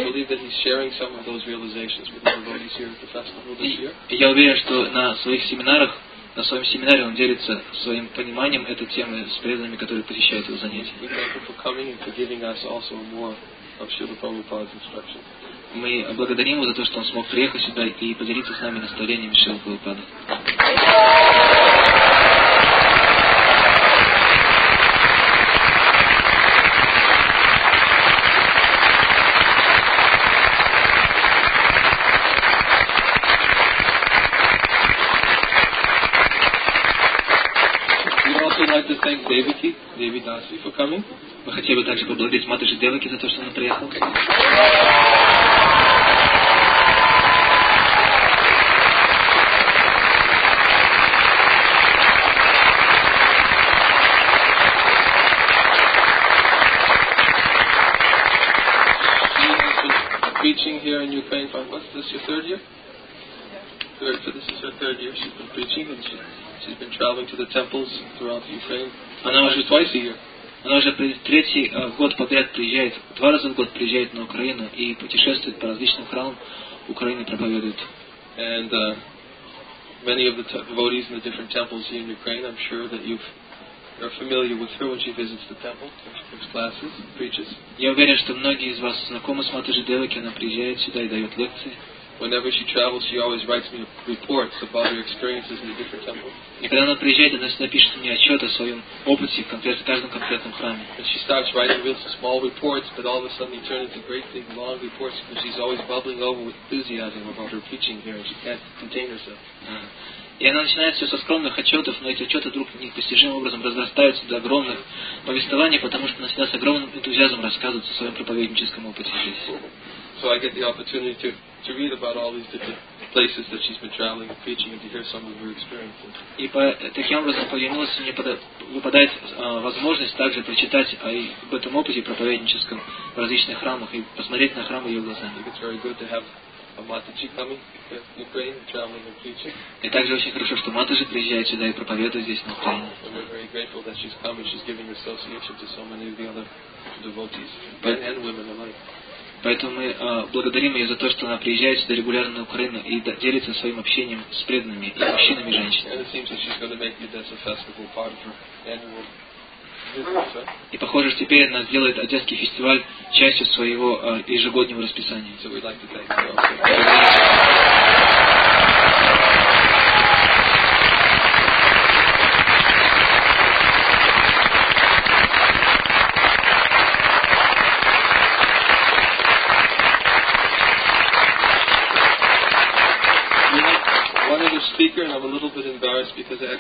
И я уверен, что на своем семинаре он делится своим пониманием этой темы с преданными, которые посещают его занятия. Мы благодарим его за то, что он смог приехать сюда и поделиться с нами наставлениями Шрилы Прабхупады. Devi Dasi for coming. Мы хотели бы также поблагодарить Матаджи Деваки за то, что она приехала. Preaching here in Ukraine for what's this, your third year? So this is her third year. She's been preaching and she's been traveling to the temples throughout Ukraine. Она уже twice a year. Она уже третий год подряд приезжает, 2 раза в год приезжает на Украину и путешествует по различным храмам Украины, проповедует. And many of the devotees in the different temples here in Ukraine, I'm sure that you're familiar with her when she visits the temple, when she gives classes, preaches. Я уверен, что многие из вас знакомы с Матаджи Деваки, она приезжает сюда и дает лекции. Whenever she travels, she always writes me reports about her experiences in the different temples. И когда она приезжает, она всегда пишет мне отчет о своем опыте в каждом конкретном храме. And she starts writing real small reports, but all of a sudden they turn into great big long reports because she's always bubbling over with enthusiasm about her preaching here, and she can't contain herself. И она начинает все со скромных отчетов, но эти отчеты вдруг непостижимым образом разрастаются до огромных повествований, потому что она всегда с огромным энтузиазмом рассказывает о своем проповедническом опыте здесь. So I get the opportunity to read about all these different places that she's been traveling and preaching and to hear some of her experiences. И таким образом мне выпадает возможность также прочитать об этом опыте проповедническом в различных храмах и посмотреть на храмы ее глазами. It's very good to have a Mataji coming to Ukraine, traveling and preaching. И также очень хорошо, что Матаджи приезжает сюда и проповедует здесь на Украине. We're very grateful that she's come and she's giving association to so many of the other devotees, men and women alike. Поэтому мы благодарим ее за то, что она приезжает сюда регулярно на Украину и делится своим общением с преданными, и мужчинами, и женщинами. И похоже, что теперь она сделает Одесский фестиваль частью своего ежегодного расписания.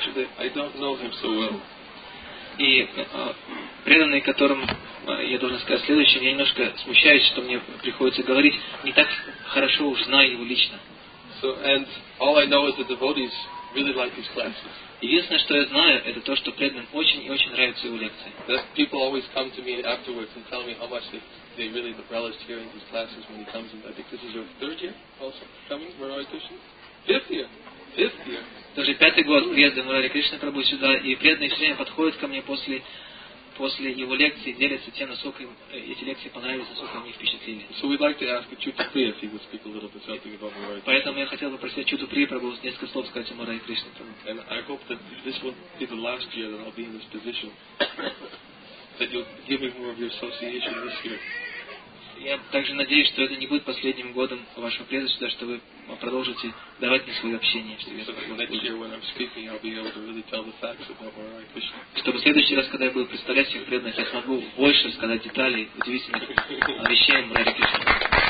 actually, I don't know him so well. И преданные, которым я должен сказать следующее, я немножко смущаюсь, что мне приходится говорить, не так хорошо уж знаю его лично. So, and all I know is the devotees really like his classes. Единственное, что я знаю, это то, что преданным очень и очень нравятся его лекции. That people always come to me afterwards and tell me how much they really relished hearing his classes when he comes in. I think this is your third year also coming, Murari Krishna? Fifth year. Это уже 5-й год приезда Мурари Кришны Прабху сюда, и преданные все время подходят ко мне после его лекции, делятся тем, насколько им эти лекции понравились, насколько они впечатлили. So we'd like to ask Achyuta Priya if he would speak a little bit something about Murari Krishna. Поэтому я хотел бы просить Achyuta Priya Прабху несколько слов сказать о Мурари Кришне Прабху. And I hope that this will be the last year that I'll be in this position. That you'll give me more of your association this year. Я также надеюсь, что это не будет последним годом вашего преданства, что вы продолжите давать мне свое общение. Чтобы в следующий раз, когда я буду представлять всех преданных, я смогу больше сказать деталей, удивительных вещей о Мурари Кришне.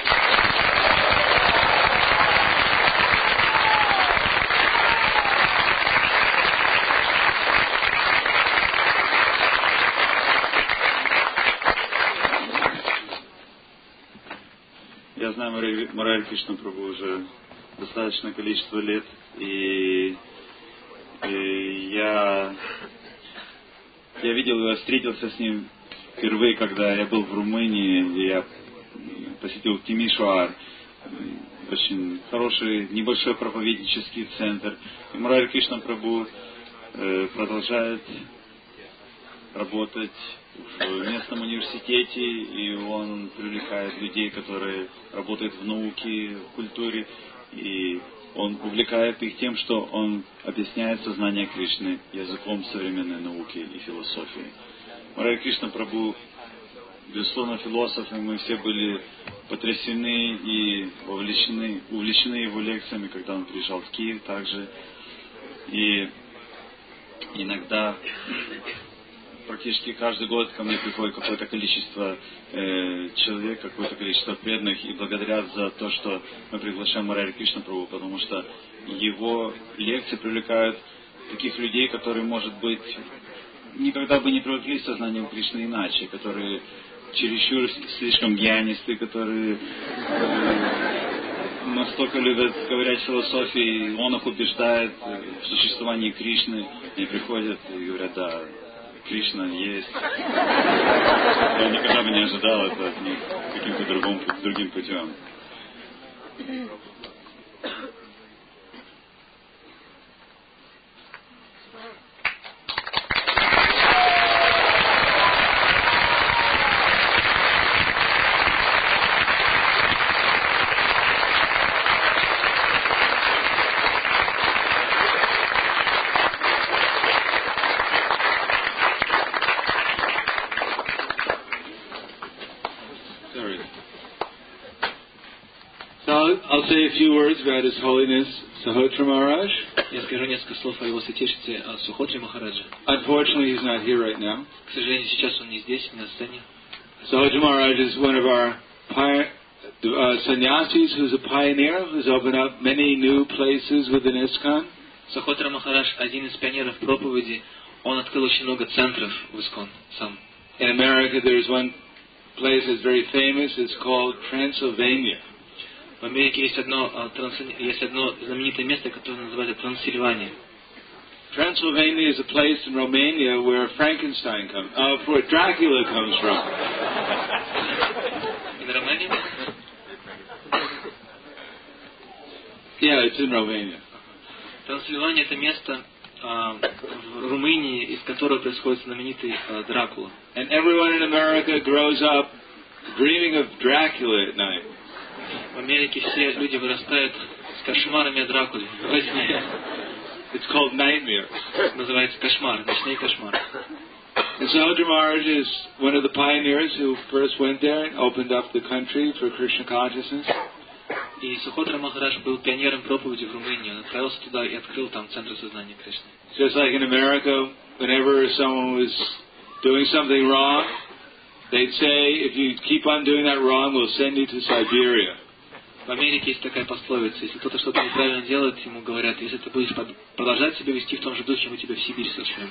Я знаю Мурари Кришну Прабху уже достаточное количество лет, и я видел его, встретился с ним впервые, когда я был в Румынии, и я посетил Тимишоар, очень хороший небольшой проповеднический центр. И Мурари Кришна Прабху продолжает работать в местном университете, и он привлекает людей, которые работают в науке, в культуре, и он увлекает их тем, что он объясняет сознание Кришны языком современной науки и философии. Мурари Кришна Прабху, безусловно, философ, и мы все были потрясены и увлечены его лекциями, когда он приезжал в Киев также. И иногда практически каждый год ко мне приходит какое-то количество человек, какое-то количество преданных, и благодарят за то, что мы приглашаем Мурари Кришна Прабху, потому что его лекции привлекают таких людей, которые, может быть, никогда бы не привыкли к сознанию Кришны иначе, которые чересчур слишком гьянисты, которые настолько любят ковырять философии, он их убеждает в существовании Кришны, и приходят и говорят, да, Кришна есть. Я никогда бы не ожидал это от них каким-то другим путем. I'll say a few words about His Holiness Sahotra Maharaj. Я скажу несколько слов о его святейшестве Сухотре Махараджа. Unfortunately, he's not here right now. К сожалению, сейчас он не здесь, не на сцене. Sahotra Maharaj is one of our sannyasis who's a pioneer, who's opened up many new places within ISKCON. Сухотра Махарадж один из пионеров проповеди. Он открыл очень много центров в ISKCON сам. In America, there's one place that's very famous. It's called Transylvania. В Америке есть одно знаменитое место, которое называется Трансильвания. Transylvania is a place in Romania where Frankenstein where Dracula comes from. In Romania? Yeah, it's in Romania. Трансильвания это место в Румынии, из которого происходит знаменитый Дракула. And everyone in America grows up dreaming of Dracula at night. В Америке все люди вырастают с кошмарами о Дракуле во сне. It's called nightmare. Называется кошмар, ночные кошмары. And Sahotra Maharaj is one of the pioneers who first went there and opened up the country for Krishna consciousness. И Сухотра Махарадж был пионером проповеди в Румынии. Он отправился туда и открыл там центр сознания Кришны. Just like in America, whenever someone was doing something wrong, they'd say, if you keep on doing that wrong, we'll send you to Siberia. В Америке есть такая пословица: если кто-то что-то неправильно делает, ему говорят, если ты будешь продолжать себя вести в том же духе, мы тебя в Сибирь сошлем.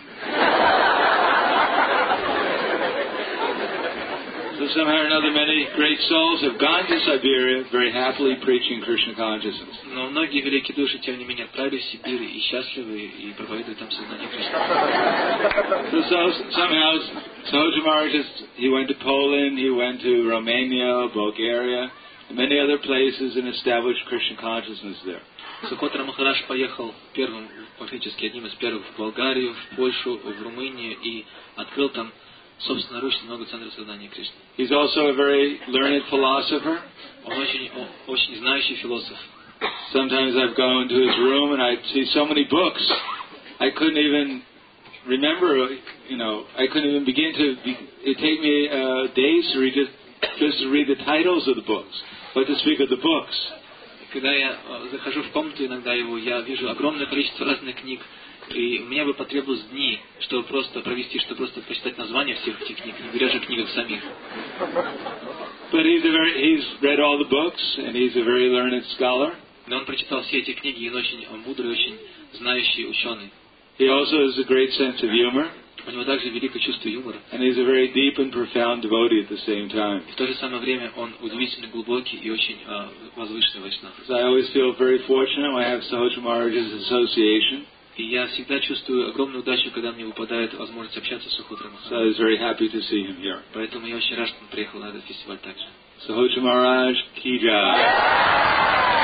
So somehow or another, many great souls have gone to Siberia very happily preaching Krishna consciousness. Но многие великие души, тем не менее, отправились в Сибирь и счастливы, и проповедуют там сознание Кришны. So somehow, Sahoja Maharaj, he went to Poland, he went to Romania, Bulgaria, and many other places and established Krishna consciousness there. Сухотра Махарадж поехал первым, фактически одним из первых в Болгарию, в Польшу, в Румынию и открыл там собственноручно много центров сознания Кришны. He's also a very learned philosopher. Он очень знающий философ. Sometimes I've gone to his room and I see so many books, I couldn't even remember, I couldn't even begin to, it'd take me days to read just to read the titles of the books, but to speak of the books. Когда я захожу в комнату иногда его, я вижу огромное количество разных книг, и мне бы потребовалось дни, чтобы просто прочитать названия всех этих книг, не говоря же о книгах самих. But he's read all the books, and he's a very learned scholar. Но он прочитал все эти книги, и он очень мудрый, очень знающий ученый. He also has a great sense of humor. У него также великое чувство юмора. And he's a very deep and profound devotee at the same time. В то же самое время он удивительно глубокий и очень возвышенный вайшнав. So I always feel very fortunate when I have Sahoja Maharaj's association. И я всегда чувствую огромную удачу, когда мне выпадает возможность общаться с Сухотрой So I Махараджем. was very happy to see him here. Поэтому я очень рад, что он приехал на этот фестиваль также. Sahoja Maharaj ki jai.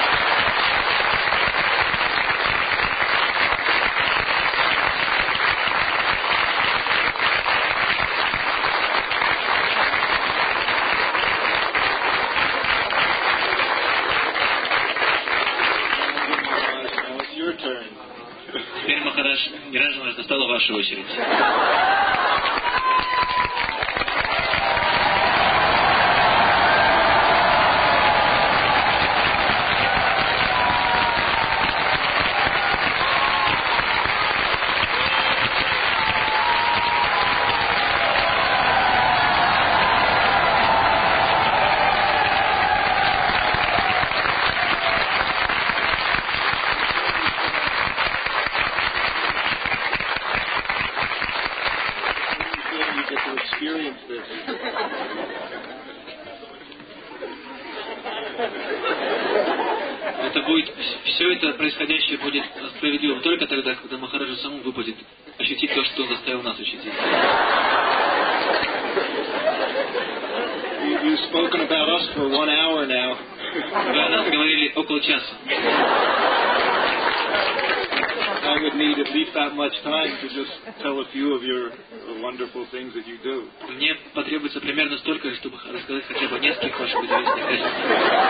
Теперь, Махарадж, Нирanja Махарадж, настала ваша очередь. Все это происходящее будет справедливым только тогда, когда Махараджу самому выпадет ощутить то, что он заставил нас ощутить. You've spoken about us for 1 hour now. Вы о нас говорили около часа. I would need at least that much time to just tell a few of your wonderful things that you do. Мне потребуется примерно столько, чтобы рассказать хотя бы о нескольких ваших удивительных качествах.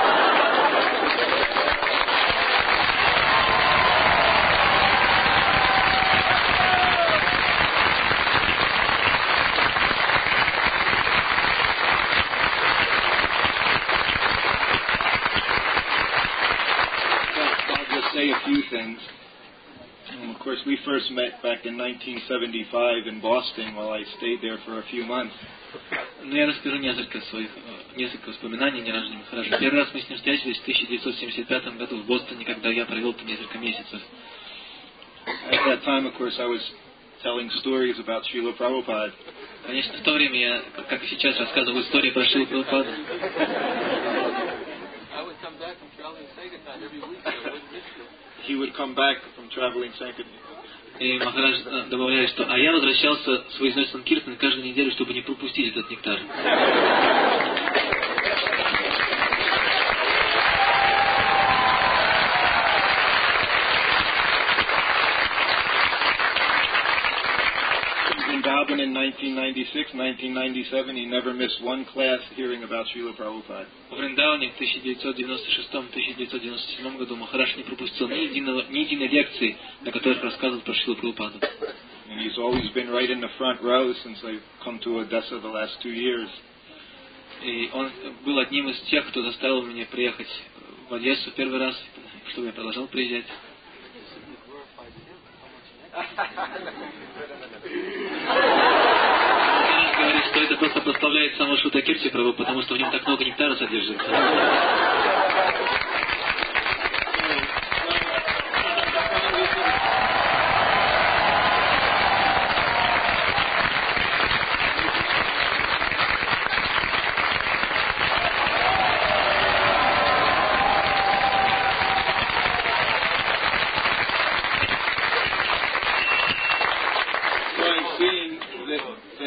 Say a few things. Of course, we first met back in 1975 in Boston while I stayed there for a few months. Но я расскажу несколько воспоминаний о Ниранджане Махараджа. Первый раз мы с ним встретились в 1975 году в Бостоне, когда я провел там несколько месяцев. At that time, of course, I was telling stories about Srila Prabhupada. Конечно, в то время я, как и сейчас, рассказывал истории про Шрилу Прабхупаду. He would come back from traveling Sankirtan. И Махарадж добавляет, что я возвращался с выездной Санкиртан каждую неделю, чтобы не пропустить этот нектар. Vrindavan in 1996, 1997, he never missed one class hearing about Srila Prabhupada. В Вриндаване в 1996-1997 году Махарадж не пропустил ни единой лекции, на которых рассказывал про Шрилу Прабхупаду. And he's always been right in the front row since I've come to Odessa the last 2 years. И он был одним из тех, кто заставил меня приехать в Одессу первый раз, чтобы я продолжал приезжать. Махарадж говорит, что это просто прославляет самого Шута Кирти Прабху, потому что в нем так много нектара содержится.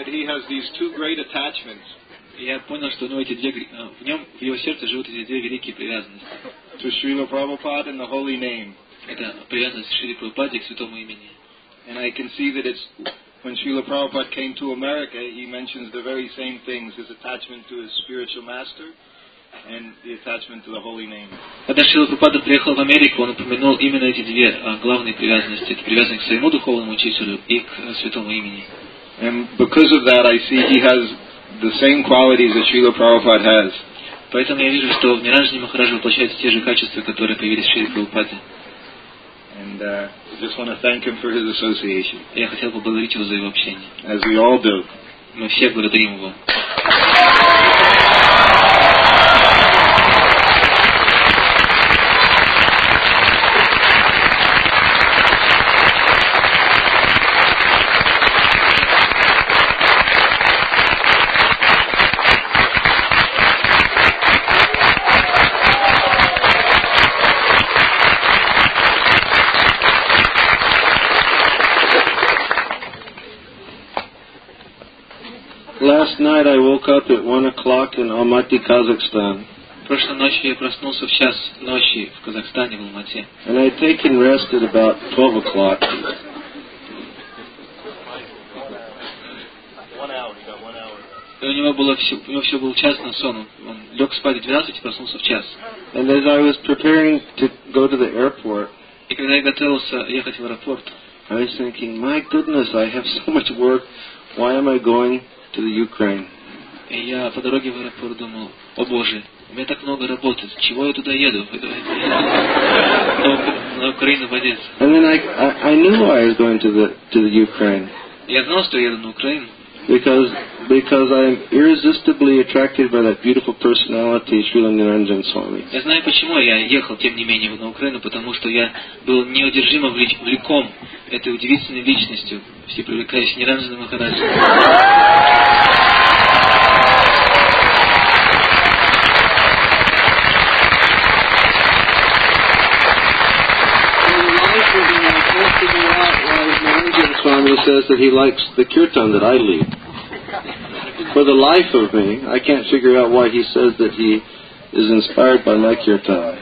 that he has these two great attachments. Я понял, что у него в нем, в его сердце живут эти две великие привязанности. To Srila Prabhupada and the holy name. Это привязанность к Шриле Прабхупаде, к святому имени. And I can see that it's when Srila Prabhupada came to America, he mentions the very same things: his attachment to his spiritual master and the attachment to the holy name. Когда Шрила Прабхупада приехал в Америку, он упомянул именно эти две главные привязанности: это привязанность к своему духовному учителю и к святому имени. And because of that, I see he has the same qualities that Srila Prabhupada has. Поэтому я вижу, что в Ниранджане Махараджа воплощаются те же качества, которые появились в Шриле Прабхупаде. And just want to thank him for his association. Я хотел поблагодарить его за его общение. As we all do. Мы все благодарим его. Last night I woke up at 1 o'clock in Almaty, Kazakhstan. Прошлой ночью я проснулся в час ночи в Казахстане, в Алмате. And I had taken rest at about 12 o'clock. 1 hour, you got 1 hour. И у него все был час на сон. Он лег спать в 12 и проснулся в час. And as I was preparing to go to the airport, И когда я готовился ехать в аэропорт, I was thinking, my goodness, I have so much work. Why am I going to the Ukraine? и я по дороге в аэропорт думал: о Боже, у меня так много работы, чего я туда еду? На Украину водиться. And then I knew I was going to the Ukraine. Я знал, что еду на Украину. Because I'm irresistibly attracted by that beautiful personality, Srila Niranjan Swami. Я знаю, почему я ехал, тем не менее, на Украину, потому что я был неудержимо влеком этой удивительной личностью, всепривлекающей Ниранджана Махараджа. Swami says that he likes the kirtan that I lead. For the life of me, I can't figure out why he says that he is inspired by my kirtan.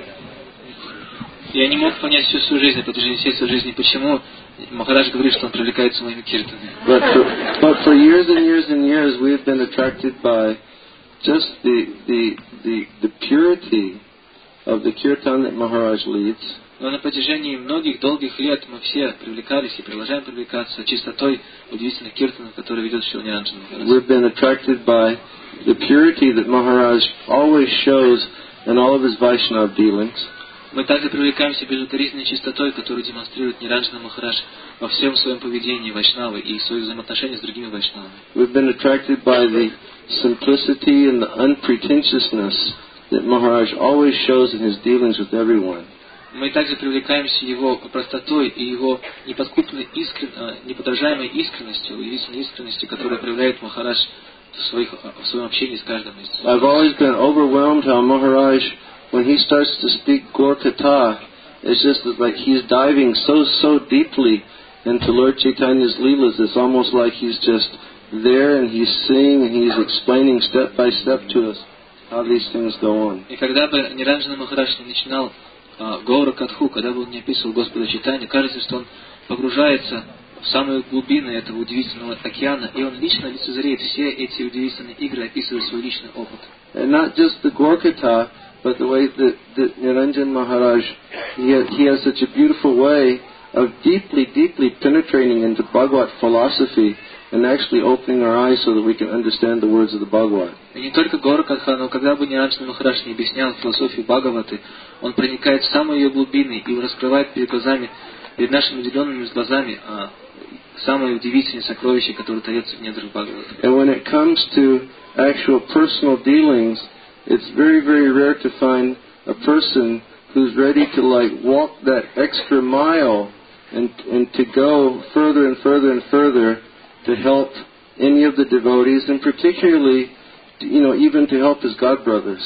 Я не мог понять всю свою жизнь, протяжении всей своей жизни, почему Махарадж говорит, что он привлекается моими киртанами. But for years and years and years, we have been attracted by just the purity of the kirtan that Maharaj leads. Но на протяжении многих долгих лет мы все привлекались и продолжаем привлекаться чистотой удивительных киртанов, которые ведет Шрила Ниранджана Махарадж. We've been attracted by the purity that Maharaj always shows in all of his Vaishnava dealings. Мы также привлекаемся безукоризненной чистотой, которую демонстрирует Ниранджана Махарадж во всем своем поведении вайшнавы и в своих взаимоотношениях с другими вайшнавами. We've been attracted by the simplicity and the unpretentiousness that Maharaj always shows in his dealings with everyone. Мы также привлекаемся его простотой и его неподражаемой искренностью, удивительной искренностью, которую проявляет Махарадж в своем общении с каждым из них. I've always been overwhelmed how Maharaj, when he starts to speak Gaur Katha, it's just like he's diving so deeply into Lord Chaitanya's Leelas. It's almost like he's just there and he's seeing and he's explaining step by step to us how these things go on. И когда бы Ниранджана Махарадж не начинал Гаура Катху, когда бы он не описывал Господа Чайтанью, кажется, что он погружается в самые глубины этого удивительного океана, и он лично лицезреет все эти удивительные игры, описывая свой личный опыт. And not just the Gaur Katha, but the way that Niranjan Maharaj, he has such a beautiful way of deeply penetrating into Bhagavad philosophy and actually opening our eyes so that we can understand the words of the Bhagavad. И не только Гаура Катха, но когда бы Ниранджана Махарадж не объяснял философию Бхагаваты, он проникает в самые ее глубины и раскрывает перед нашими уделенными глазами самые удивительные сокровища, которые таятся в недрах Бхагаваты. And when it comes to actual personal dealings, it's very, very rare to find a person who's ready to walk that extra mile and to go further and further and further to help any of the devotees, and particularly, even to help his god brothers.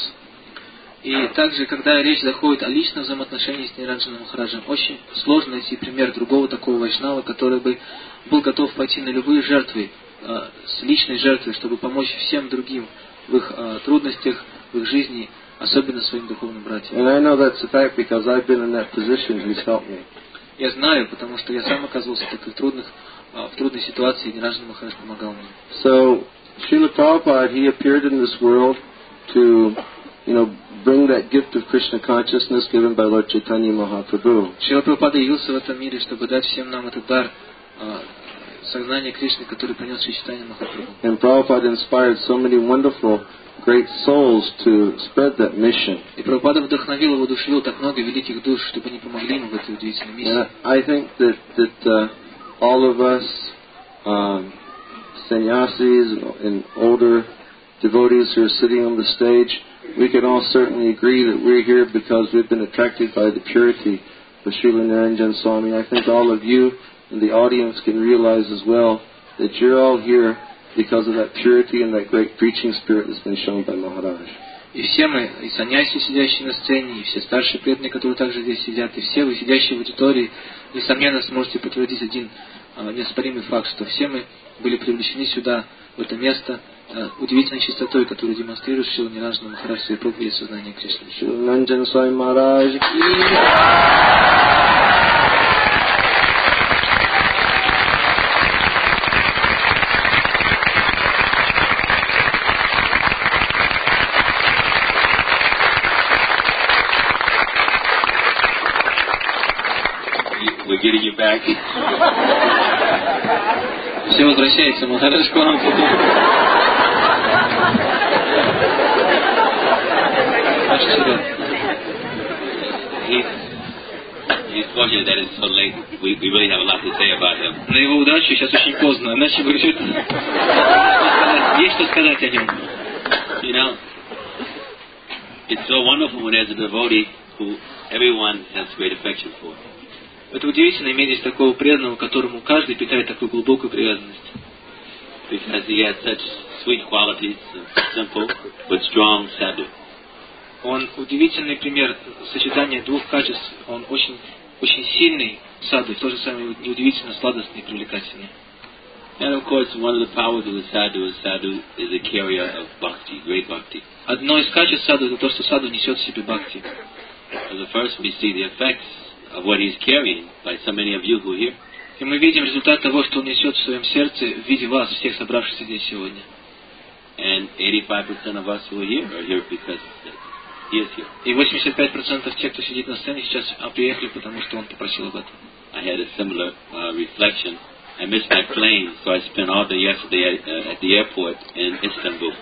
И также, когда речь заходит о личном взаимоотношении с Ниранджаном Махараджем, очень сложно найти пример другого такого вайшнава, который бы был готов пойти на любые жертвы с личной жертвой, чтобы помочь всем другим в их трудностях, в их жизни, особенно своим духовным братьям. And I know that's a fact because I've been in that position. He's helped me. Я знаю, потому что я сам оказывался в трудной ситуации, и Ниранджана Махарадж помогал мне. So, Srila Prabhupada, he appeared in this world to, bring that gift of Krishna consciousness given by Lord Chaitanya Mahaprabhu. Шрила Прабхупада явился в этом мире, чтобы дать всем нам этот дар сознания Кришны, который принес Шри Чайтанья Махапрабху. And Prabhupada inspired so many wonderful, great souls to spread that mission. И Прабхупада вдохновил, воодушевил так много великих душ, чтобы они помогли ему в этой удивительной миссии. And I think that all of us, sannyasis and older devotees who are sitting on the stage, we can all certainly agree that we're here because we've been attracted by the purity of Srila Niranjan Swami. I think all of you in the audience can realize as well that you're all here because of that purity and that great preaching spirit that's been shown by Maharaj. И все мы, и саньяси, сидящие на сцене, и все старшие преданные, которые также здесь сидят, и все вы, сидящие в аудитории, несомненно, сможете подтвердить один неоспоримый факт, что все мы были привлечены сюда, в это место, удивительной чистотой, которую демонстрирует Шрила Ниранджана Махарадж в своей проповеди сознания Кришны. Шрила Niranjan Swami Maharaj. We're getting you back. Все возвращается, Махарадж, к вам. He's fortunate that it's so late. We really have a lot to say about him. На его удачу сейчас очень поздно, иначе бы все это... Есть что сказать о нем. You know, it's so wonderful when there's a devotee who everyone has great affection for. Это удивительно иметь здесь такого преданного, которому каждый питает такую глубокую привязанность. Because he has such sweet qualities, simple but strong sadhu. Он удивительный пример сочетания двух качеств. Он очень, очень сильный саду, и в то же самое удивительно сладостный и привлекательный. And of course, one of the powers of the sadhu is a carrier of bhakti, great bhakti. Одно из качеств саду это то, что саду несет в себе бхакти. So the first we see the effects of what he's carrying by so many of you who are here. И мы видим результат того, что он несет в своем сердце в виде вас, всех собравшихся здесь сегодня. And 85% of us who are here because he is here. И 85% тех, кто сидит на сцене, сейчас приехали, потому что он попросил об этом. I had a similar reflection. I missed my plane, so I spent all day yesterday at the airport in Istanbul.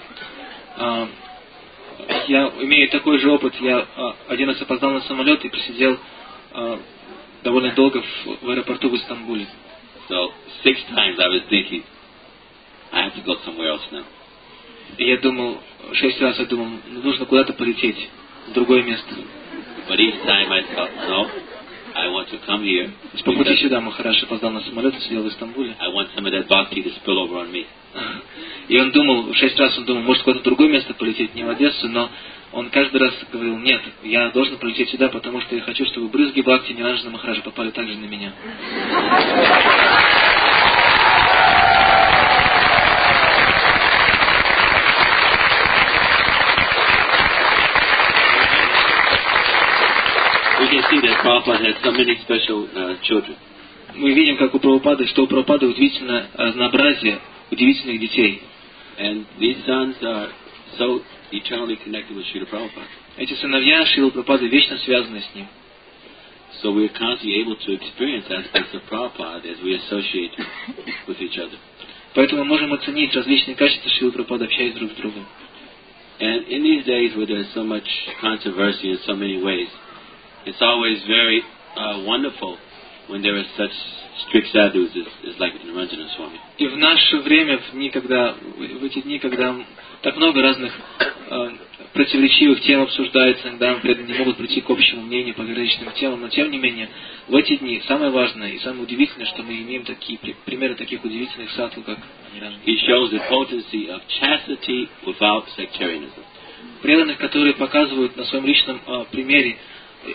Я имею такой же опыт. Я один раз опоздал на самолет и просидел довольно долго в аэропорту в Истамбуле. So 6 times I was thinking, I have to go somewhere else now. И я думал, 6 раз я думал, нужно куда-то полететь, в другое место. But each time I thought, no, I want to come here. По пути сюда Махарадж опоздал на самолет и сидел в Истамбуле. I want some of that bhakti to spill over on me. И он думал, 6 раз он думал, может куда-то в другое место полететь, не в Одессу, но он каждый раз говорил, нет, я должен полететь сюда, потому что я хочу, чтобы брызги бхакти Ниранджана Махараджа попали также на меня. We can see that Prabhupada has so many special children. Мы видим, как у Прабхупады, что у Прабхупады удивительное разнообразие удивительных детей. And these sons are so eternally connected with Srila Prabhupada. Эти сыновья Шрилы Прабхупады вечно связаны с ним. So we are constantly able to experience aspects of Prabhupada as we associate with each other. Поэтому мы можем оценить различные качества Шрилы Прабхупады, общаясь друг с другом. And in these days where there's so much controversy in so many ways, it's always very wonderful when there are such strict sadhus as like Niranjana Swami. И в наше время, в эти дни, когда так много разных противоречивых тем обсуждается, иногда преданные не могут прийти к общему мнению по различным темам, но тем не менее, в эти дни самое важное и самое удивительное, что мы имеем такие примеры таких удивительных садху, как Ниранджана. He shows the potency of chastity without sectarianism. Преданных, которые показывают на своем личном примере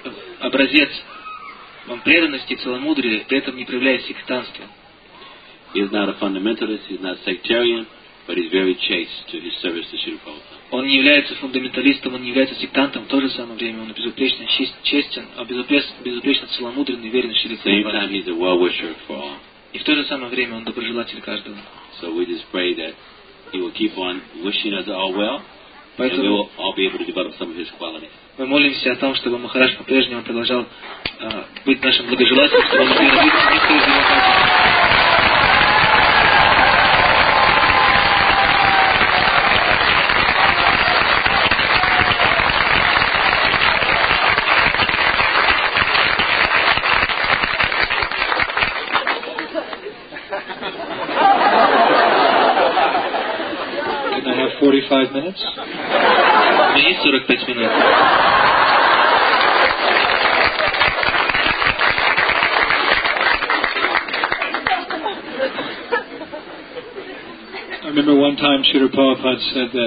образец преданности, целомудрия, при этом не проявляя сектантства. He is not a fundamentalist, he's not sectarian, but he's very chaste to his service to Srila Prabhupada. Он не является фундаменталистом, он не является сектантом, в то же самое время он безупречно честен, безупречно целомудренный, верен Шриле Прабхупаде. He's a well-wisher for all. И в то же самое время он доброжелатель каждого. So we just pray that he will keep on wishing us all well, and we will all be able to develop some of his qualities. Мы молимся о том, чтобы Махарадж по-прежнему продолжал быть нашим благожелателем, чтобы он мог развить некоторые из его качеств. Can I have 45 minutes? У меня есть 45 минут. I remember one time Srila Prabhupada said that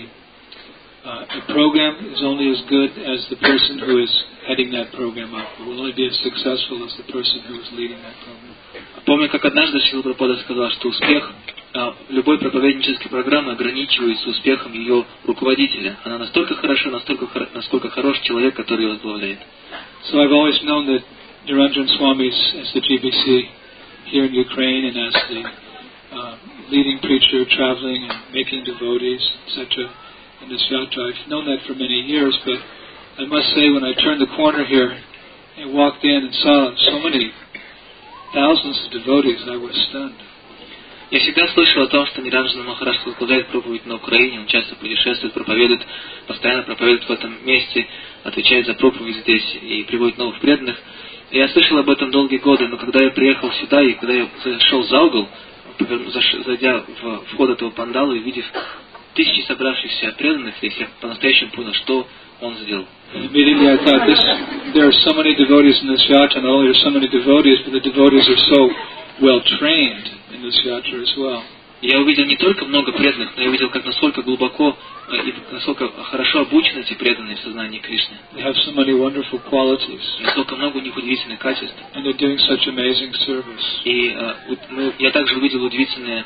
a program is only as good as the person who is heading that program up. It will only be as successful as the person who is leading that program. Помню, как однажды Шрила Прабхупада сказал, что успех любой проповеднической программы ограничивается успехом ее руководителя. Она настолько хороша, насколько хорош человек, который ее возглавляет. So I've always known that Niranjan Swamis, as the GBC here in Ukraine, and as the leading preacher, traveling and making devotees, etc., in this yatra, I've known that for many years. But I must say, when I turned the corner here and walked in and saw so many thousands of devotees, I was stunned. Я всегда слышал о том, что Ниранджана Махарадж возглавляет проповедь на Украине, он часто путешествует, проповедует, постоянно проповедует в этом месте, отвечает за проповедь здесь и приводит новых преданных. И я слышал об этом долгие годы, но когда я приехал сюда, и когда я зашел за угол, зайдя в вход этого пандала и видев тысячи собравшихся преданных здесь, я по-настоящему понял, что он сделал. Immediately I thought, there are so many devotees in this yatra, not only are so many devotees, but the devotees are so well trained in this yatra as well. Я увидел не только много преданных, но я увидел, как насколько глубоко и насколько хорошо обучены эти преданные в сознании Кришны. They have so many wonderful qualities. Насколько много у них удивительных качеств. And they're doing such amazing service. И я также увидел удивительное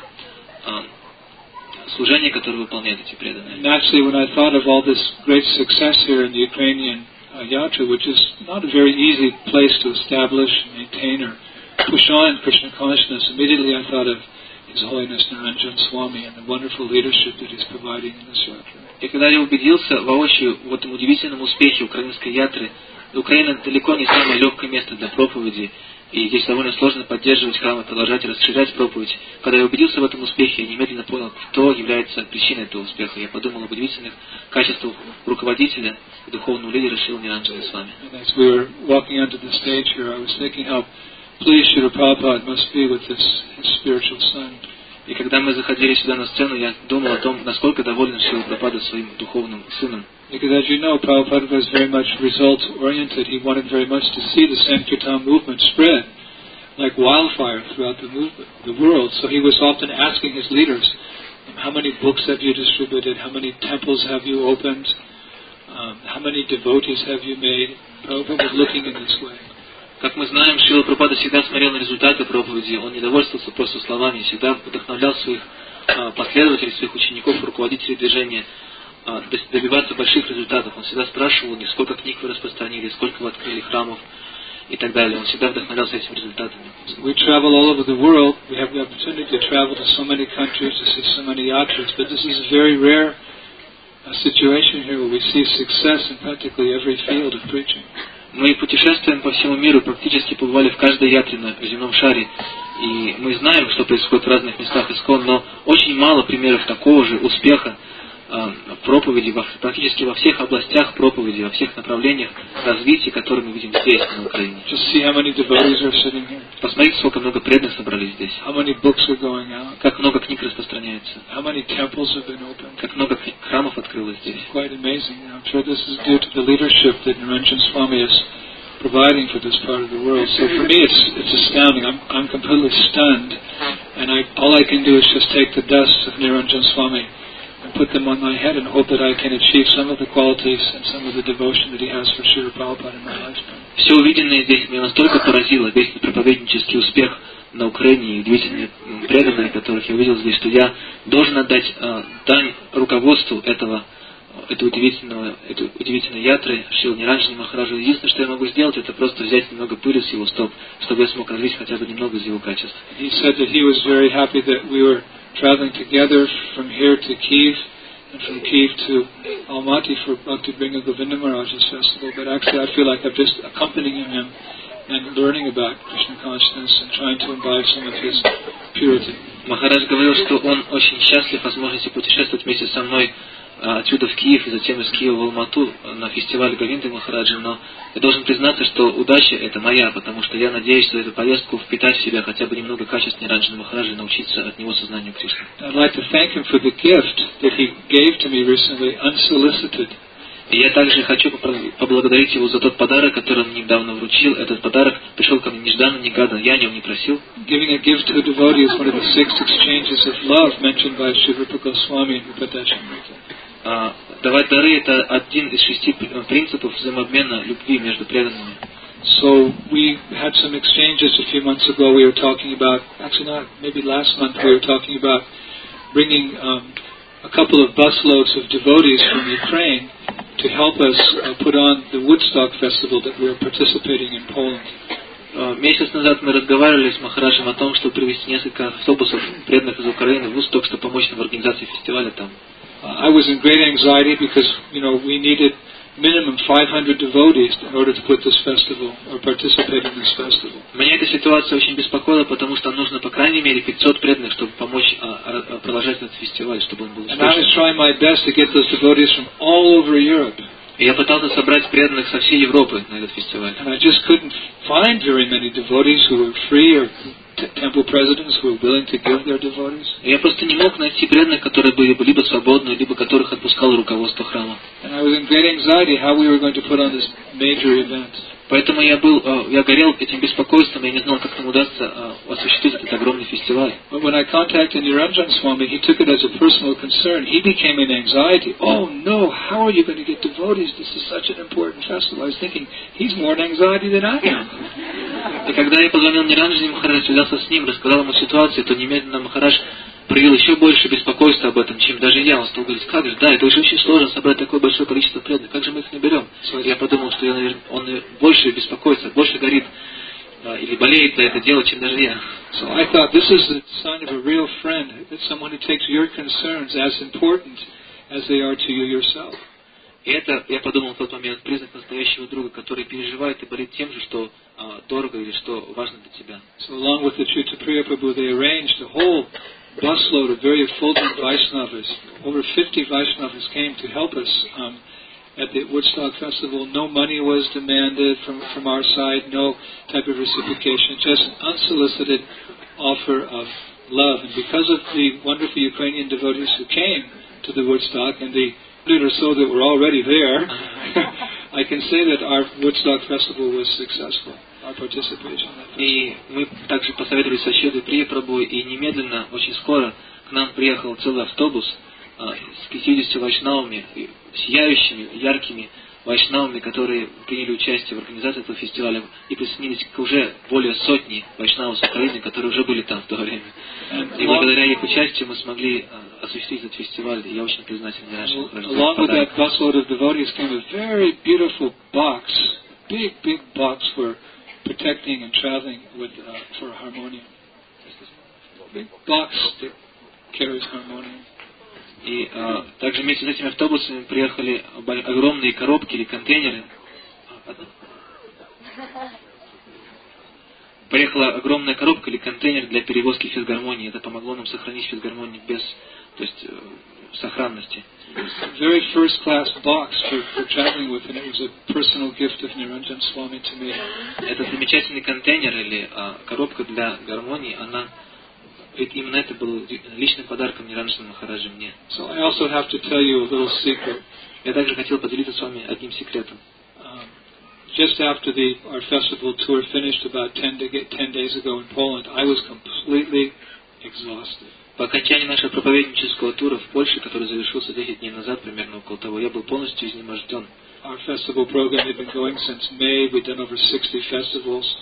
служение, которое выполняют эти преданные. And actually, when I thought of all this great success here in the Ukrainian yatra, which is not a very easy place to establish, maintain, or push on Krishna consciousness, immediately I thought of His Holiness Niranjan Swami and the wonderful leadership that he's providing in this yatra. И когда я убедился воочию в этом удивительном успехе украинской ятры, Украина далеко не самое легкое место для проповеди, и здесь довольно сложно поддерживать храм и продолжать расширять проповедь. Когда я убедился в этом успехе, я немедленно понял, кто является причиной этого успеха. Я подумал об удивительных качествах руководителя и духовного лидера Шрила Ниранджана Свами. And as we were walking onto the stage here, I was thinking how pleased Srila Prabhupada must be with his spiritual son. И когда мы заходили сюда на сцену, я думал о том, насколько доволен Шрила Прабхупада своим духовным сыном. Because as you know, Prabhupada was very much result-oriented. He wanted very much to see the Sankirtan movement spread like wildfire throughout the world. So he was often asking his leaders, how many books have you distributed? How many temples have you opened? How many devotees have you made? Prabhupada was looking in this way. Как мы знаем, Шрила Прабхупада всегда смотрел на результаты проповеди. Он не довольствовался просто словами, всегда вдохновлял своих последователей, своих учеников, руководителей движения добиваться больших результатов. Он всегда спрашивал у них, сколько книг вы распространили, сколько вы открыли храмов и так далее. Он всегда вдохновлялся этими результатами. We travel all over the world. We have the opportunity to travel to so many countries, to see so many yatras, but this is a very rare situation here where we see success in practically every field of preaching. Мы путешествуем по всему миру, практически побывали в каждой ятре на земном шаре, и мы знаем, что происходит в разных местах ИСККОН, но очень мало примеров такого же успеха проповеди практически во всех областях проповеди, во всех направлениях развития, которые мы видим здесь, на Украине. Посмотрите, сколько много преданных собрались здесь. Как много книг распространяется. Как много храмов открылось здесь. Providing for this part of the world. So for me it's astounding. I'm completely stunned, and all I can do is just take the dust of Niranjan Swami and put them on my head and hope that I can achieve some of the qualities and some of the devotion that he has for Srila Prabhupada in my lifetime. Все увиденное здесь меня настолько поразило, весь проповеднический успех на Украине, и удивительные преданные, которых я увидел здесь, что я должен отдать дань руководству этой удивительной ятры Шрила Ниранджана Махараджа. Единственное, что я могу сделать, это просто взять немного пыли с его стоп, чтобы я смог развить хотя бы немного из его качеств. He said that he was very happy that we were traveling together from here to Kyiv, and from Kyiv to Almaty for Bhakti Bringa Govinda Maharaj's festival. But actually, I feel like I'm just accompanying him and learning about Krishna consciousness and trying to imbibe some of his purity. Махарадж говорил, что он очень счастлив возможности путешествовать вместе со мной отсюда в Киев, и затем из Киева в Алмату на фестиваль Говинды Махараджи, но я должен признаться, что удача это моя, потому что я надеюсь, что эту поездку впитать в себя хотя бы немного качеств Ниранджана Махараджи и научиться от него сознанию Кришны. I'd like to thank him for the gift that he gave to me recently, unsolicited. И я также хочу поблагодарить его за тот подарок, который он мне недавно вручил. Этот подарок пришел ко мне нежданно-негаданно, я о нем не просил. Giving a gift to a devotee is one of the 6 exchanges of love mentioned by Srila Rupa Goswami in Rupadachamrita. Давать дары – это один из 6 принципов взаимообмена любви между преданными. So we had some exchanges a few months ago. We were talking about, actually not, maybe last month we were talking about bringing a couple of busloads of devotees from Ukraine to help us put on the Woodstock festival that we are participating in Poland. Месяц назад мы разговаривали с Махараджем о том, чтобы привезти несколько автобусов преданных из Украины в Вудсток, чтобы помочь нам в организации фестиваля там. I was in great anxiety because, we needed minimum 500 devotees in order to put this festival or participate in this festival. Меня эта ситуация очень беспокоила, потому что нужно по крайней мере 500 преданных, чтобы помочь продолжать этот фестиваль, чтобы он был успешным. And I was trying my best to get those devotees from all over Europe. И я пытался собрать преданных со всей Европы на этот фестиваль. And I just couldn't find very many devotees who were free or temple presidents who were willing to give their devotees. Я просто не мог найти преданных, которые были бы либо свободны, либо которых отпускало руководство храма. And I was in great anxiety how we were going to put on this major event. Поэтому я горел этим беспокойством, я не знал, как нам удастся осуществить этот огромный фестиваль. But when I contacted Niranjan Swami, he took it as a personal concern. He became in anxiety. Oh no, how are you going to get devotees? This is such an important festival. I was thinking, he's more in anxiety than I am. И когда я позвонил Ниранджане Махараджу, связался с ним, рассказал ему ситуацию, то немедленно Махарадж проявил еще больше беспокойства об этом, чем даже я. Он стал говорить, как же, да, это очень сложно собрать такое большое количество преданных, как же мы их наберем? Я подумал, что он больше беспокоится, больше горит или болеет за это дело, чем даже я. So I thought this is the sign of a real friend, that someone who takes your concerns as important as they are to you yourself. И это, я подумал в тот момент, признак настоящего друга, который переживает и болит тем же, что дорого или что важно для тебя. So along with the Chittapriya Prabhu, they arranged a whole busload of very effulgent Vaishnavas. Over 50 Vaishnavas came to help us at the Woodstock Festival. No money was demanded from our side, no type of reciprocation, just an unsolicited offer of love. And because of the wonderful Ukrainian devotees who came to the Woodstock and the 100 or so that were already there, I can say that our Woodstock Festival was successful. Our participation. И мы также посоветовались со Шрилой Прия Прабху, и немедленно, очень скоро, к нам приехал целый автобус с 50 вайшнавами, сияющими, яркими вайшнавами, которые приняли участие в организации этого фестиваля и присоединились к уже более сотни вайшнавов с Украины, которые уже были там в то время. И благодаря их участию мы смогли осуществить этот фестиваль, и я очень признателен нашим. Along with that busload of devotees came a very beautiful box, big box for protecting and traveling with for harmonium. Big box that carries harmonium. И также вместе с этими автобусами приехали огромные коробки или контейнеры. Приехала огромная коробка или контейнер для перевозки физгармонии. Это помогло нам сохранить физгармонию в сохранности. Very first class box for traveling with, and it was a personal gift of Niranjan Swami to me. Этот замечательный контейнер или коробка для гармонии, именно это было личным подарком Ниранджана Махараджа мне. So I also have to tell you a little secret. Я также хотел поделиться с вами одним секретом. Just after our festival tour finished about 10 days ago in Poland, I was completely exhausted. По окончании нашего проповеднического тура в Польше, который завершился 10 дней назад, примерно около того, я был полностью изнеможден. Our festival program had been going since May. We'd done over 60 festivals.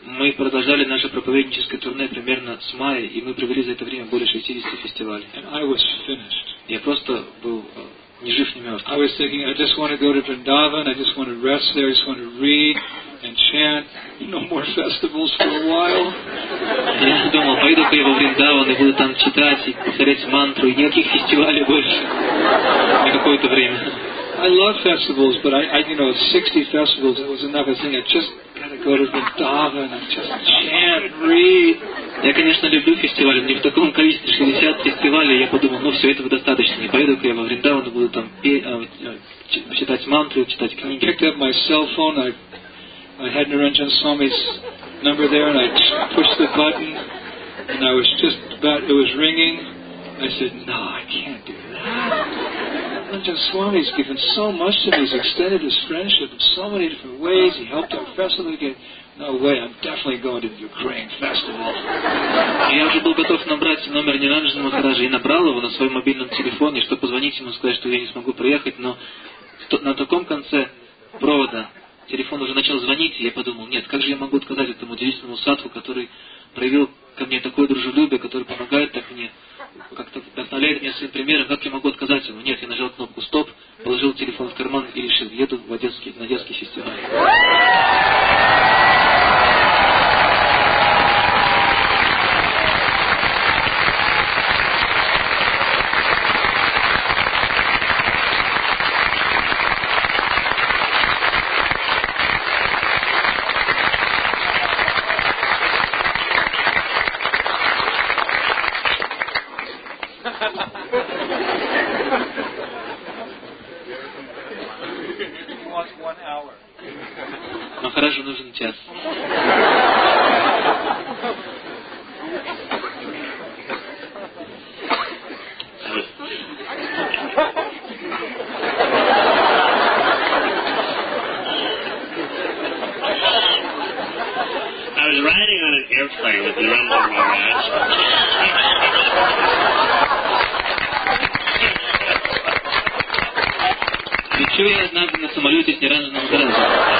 Мы продолжали наше проповедническое турне примерно с мая, и мы провели за это время более 60 фестивалей. And I was finished. Я просто был ни жив, ни мертв. I was thinking, I just want to go to Vrindavan, I just want to rest there, I just want to read and chant. No more festivals for a while. Я думал, пойду-ка я во Вриндаван и буду там читать и повторять мантру, и никаких фестивалей больше на какое-то время. I love festivals, but I 60 festivals, it was enough. I was thinking, I just got to go to Vrindavan and just chant, read. Я, конечно, люблю фестивали, но не в таком количестве, 60 фестивалей. Я подумал, все, этого достаточно. Не поеду-ка я во Вриндаван и буду там читать мантру, читать книги. I picked up my cell phone, I had Niranjan Swami's number there, and I pushed the button, and I was just about, it was ringing. I said, no, I can't do that. Niranjan Swami's given so much to me. He's extended his friendship in so many different ways. He helped our festival get. No way, I'm definitely going to the Ukraine festival. Я уже был готов набрать номер Ниранджана Махараджа и набрал его на своем мобильном телефоне, чтобы позвонить ему и сказать, что я не смогу приехать, но на таком конце провода телефон уже начал звонить, и я подумал, нет, как же я могу отказать этому удивительному садху, который проявил ко мне такое дружелюбие, который помогает так мне, как-то вдохновляет меня своим примером, как я могу отказать ему? Нет, я нажал кнопку «Стоп», положил телефон в карман и решил, еду на детский фестиваль. Махараджу нужен час. I was riding on an airplane with Niranjan Maharaj. Лечу я однажды на самолете с Ниранджаном Махараджем.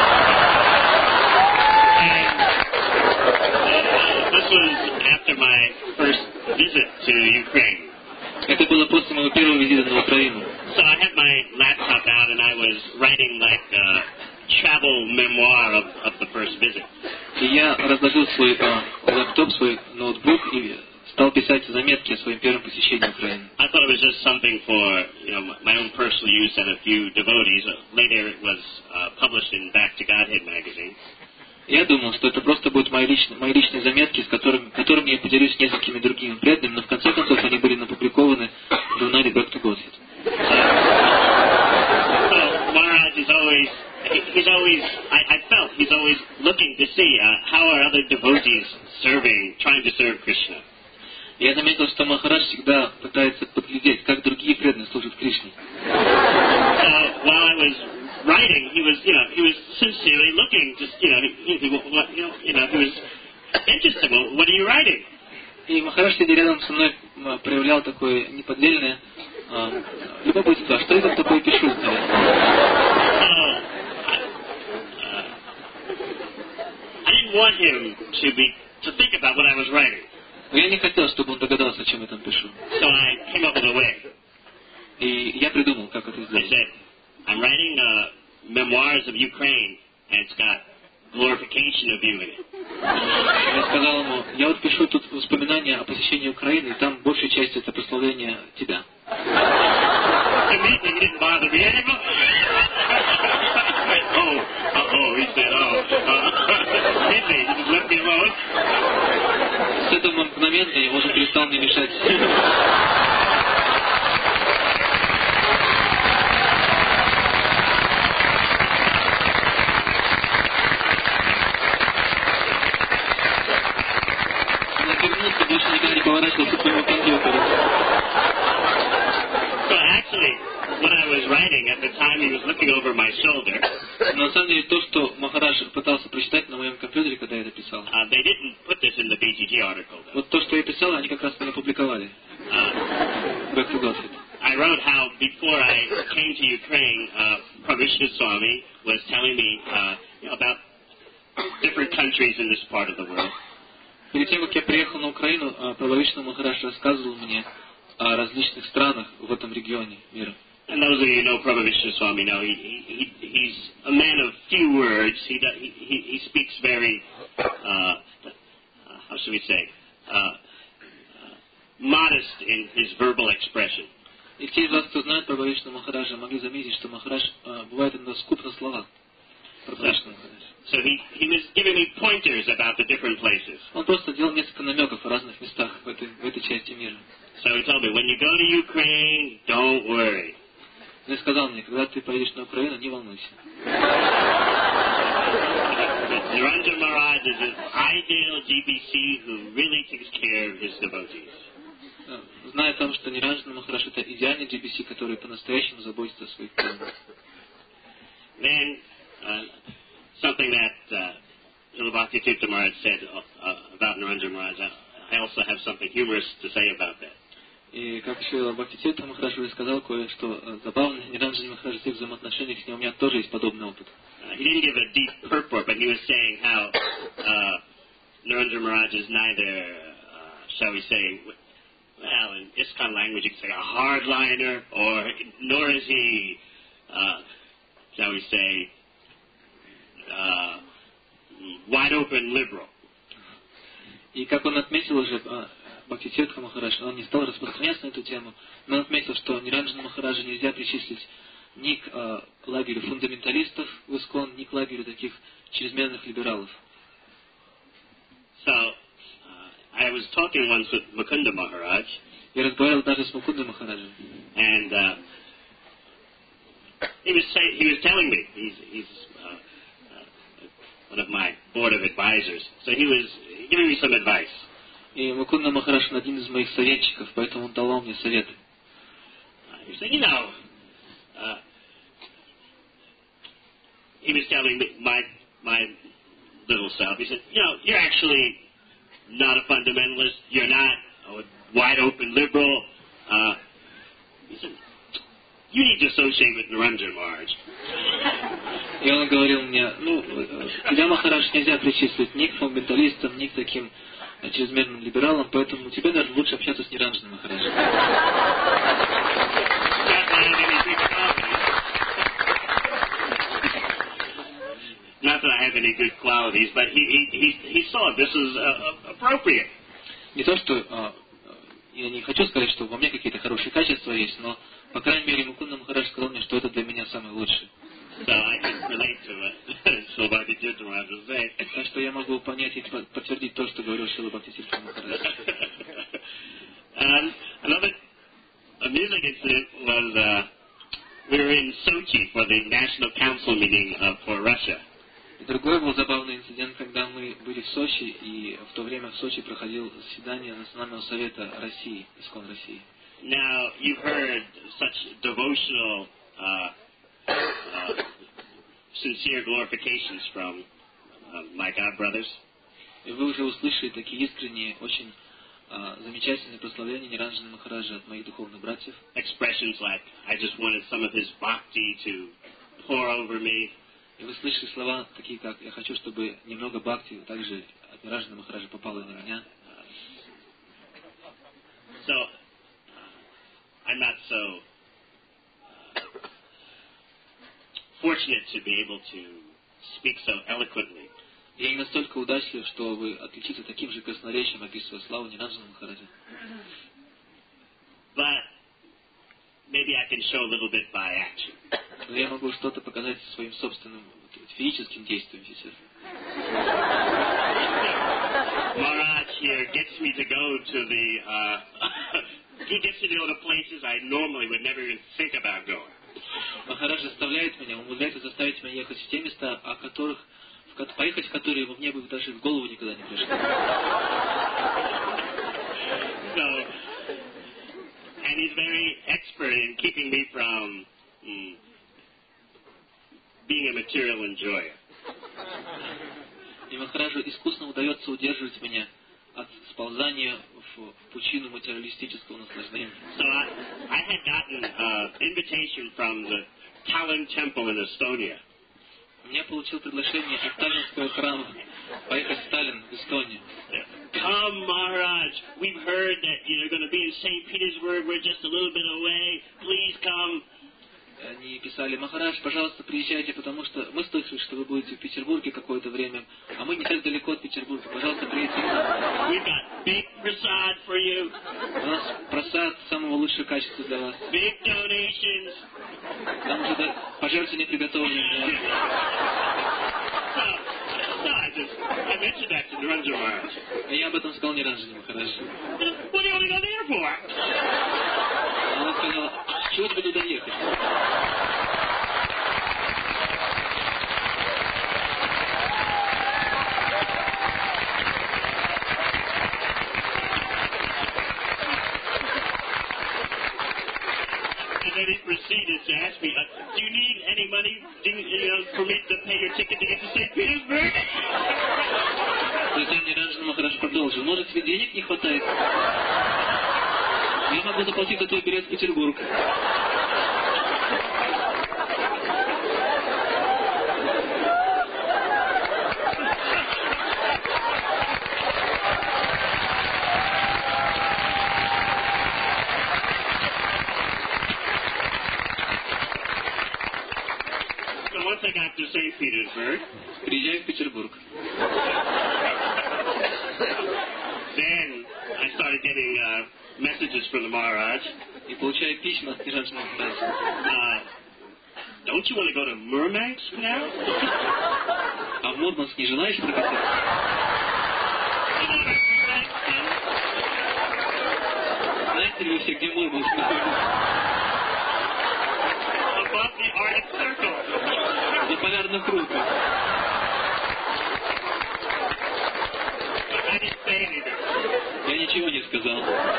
This was after my first visit to Ukraine. Это было после моего первого визита на Украину. So I had my laptop out and I was writing like a travel memoir of the first visit. И я разложил свой лэптоп, свой ноутбук и стал писать заметки о своем первом посещении Украины. I thought it was just something for my own personal use and a few devotees. Later it was published in Back to Godhead magazine. Я думал, что это просто будут мои личные заметки, которыми я поделюсь с несколькими другими преданными, но в конце концов они были опубликованы в журнале Back to Godhead. So Maharaj is always, I felt he's always looking to see how are other devotees trying to serve Krishna. Я заметил, что Махарадж всегда пытается подглядеть, как другие преданные служат Кришне. So while I was writing, he was sincerely looking, just he was interested. Well, what are you writing? И Махарадж, сидя рядом со мной, проявлял такое неподдельное любопытство. Что я там такое пишу? I didn't want him to think about what I was writing. Но я не хотел, чтобы он догадался, о чем я там пишу. So I came up with a way. И я придумал, как это I сделать. said, I'm writing memoirs of Ukraine, and it's got glorification of you in it. Я сказал ему, я вот пишу тут воспоминания о посещении Украины, и там большая часть это прославление тебя. He didn't bother me anymore. He said, he just left me alone. С этого мгновения он уже перестал мне мешать. Больше никогда не поворачивался к своему компьютеру. So actually, when I was writing, at the time he was looking over my shoulder. На самом деле, то, что Махарадж пытался прочитать на моем компьютере, когда я это писал. They didn't put this in the BGG article, though. Вот то, что я писал, они как раз не опубликовали. Back to Godhead. I wrote how before I came to Ukraine, Pravishna Swami was telling me about different countries in this part of the world. Перед тем, как я приехал на Украину, Прабхавишна Махарадж рассказывал мне о различных странах в этом регионе мира. And those of you who know Prabhavishnu Swami know he's a man of few words. He speaks very, how should we say, modest in his verbal expression. И те из вас, кто знает Прабхавишну Махараджа, могли заметить, что Махарадж бывает иногда скуп на слова. So he was giving me pointers about the different places. Он просто делал несколько намеков о разных местах в этой части мира. So he told me, when you go to Ukraine, don't worry. Он сказал мне, когда ты поедешь на Украину, не волнуйся. Niranjan Maharaj is an ideal GBC who really takes care of his devotees. Зная о том, что Ниранджан Махарадж это идеальный GBC, который по-настоящему заботится о своих преданных. Then something that Bhakti Tirtha Maharaj said about Niranjan Maharaj, I also have something humorous to say about that. И как еще Бхакти Тиртха Махарадж уже сказал кое-что забавное, Ниранджан Махарадж в их взаимоотношениях с ним, у меня тоже есть подобный опыт. He didn't give a deep purport, but he was saying how Niranjan Maharaj is neither, shall we say, well, in ISKCON language you could say a hardliner, or nor is he, shall we say, wide open liberal. И как он отметил уже, Бхакти Тиртха Махарадж, он не стал распространяться на эту тему, но он отметил, что Ниранджана Махараджа нельзя причислить ни к лагерю фундаменталистов в ИСККОН, ни к лагерю таких чрезмерных либералов. So, I was talking once with Mukunda Maharaj. Я разговаривал даже с Мукунда Махараджем. And he was telling me, he's one of my board of advisors. So he was giving me some advice. И Мукунда Махарадж один из моих советчиков, поэтому он давал мне советы. He said, he was telling me, my little self, he said, you're actually not a fundamentalist, you're not a wide open liberal. He said, you need to associate with Niranjan Maharaj. И он говорил мне, тебя, Махарадж, нельзя причислить ни к фундаменталистам, ни к таким чрезмерным либералам, поэтому тебе даже лучше общаться с Ниранджаном Махараджем. Not that I have any good qualities, but he saw this as appropriate. Не то, что я не хочу сказать, что во мне какие-то хорошие качества есть, но, по крайней мере, Мукунда Махарадж сказал мне, что это для меня самое лучшее. So I can relate to it. So Bhakti Tirtha Maharaj was saying. Так что я могу понять и подтвердить то, что говорил Шрила Бхакти Тиртха Махарадж. Another amusing incident was we were in Sochi for the National Council meeting for Russia. И другой был забавный инцидент, когда мы были в Сочи, и в то время в Сочи проходило заседание Национального совета России, ИСККОН России. Now, you've heard such devotional, sincere glorifications from my God brothers. И вы уже услышали такие искренние, очень замечательные прославления Ниранджана Махараджа от моих духовных братьев. Expressions like, I just wanted some of his bhakti to pour over me. И вы слышали слова такие, как «Я хочу, чтобы немного бхакти также от Ниранджана Махараджа попало и на меня». So, I'm not so fortunate to be able to speak so eloquently. Я не настолько удачлив, что вы отличите таким же красноречием, описывая славу Ниранджана Махараджа. But maybe I can show a little bit by action. Но я могу что-то показать своим собственным физическим действием сейчас. Maharaj here gets me to go to he gets me to go to places I normally would never even think about going. Махарадж заставляет меня, умудряется заставить меня ехать в те места, поехать в которые мне бы даже в голову никогда не пришло. So, and he's very expert in keeping me from being a material enjoyer. И Махараджу искусно удается удерживать меня от сползания в пучину материалистического наслаждения. So I had gotten an invitation from the Tallinn Temple in Estonia. Я получил приглашение из Сталинского храма поехать в Сталин, в Эстонию. Come, Maharaj. We've heard that you're going to be in St. Petersburg. We're just a little bit away. Please come. Они писали: Махарадж, пожалуйста, приезжайте, потому что мы слышали, что вы будете в Петербурге какое-то время, а мы не так далеко от Петербурга. Пожалуйста, приедьте к нам. We've got big prasad for you. У нас просад самого лучшего качества для вас. Big donations. Там уже пожертвования приготовлены для вас. I mentioned that to Niranjan Maharaj. Я об этом сказал Ниранджане Махарадж. What do you want to go there for? Она сказала: с чего тебе туда ехать? And then he proceeded to ask me, do you need any money for me to pay your ticket to get to St. Petersburg? Затем Ниранджан Махарадж продолжил: может, тебе денег не хватает? Я могу заплатить за твой билет в Петербург. So once I got to St. Petersburg, Приезжай в Петербург. then I started getting messages from the Maharaj. И получаю письма от Ниранджана Махараджа. Don't you want to go to Murmansk now? А в Мурманск не желаешь прокатиться? Знаете ли вы все, где Мурманск находится? Above the Arctic Circle. За полярным кругом. I didn't say anything. Я ничего не сказал.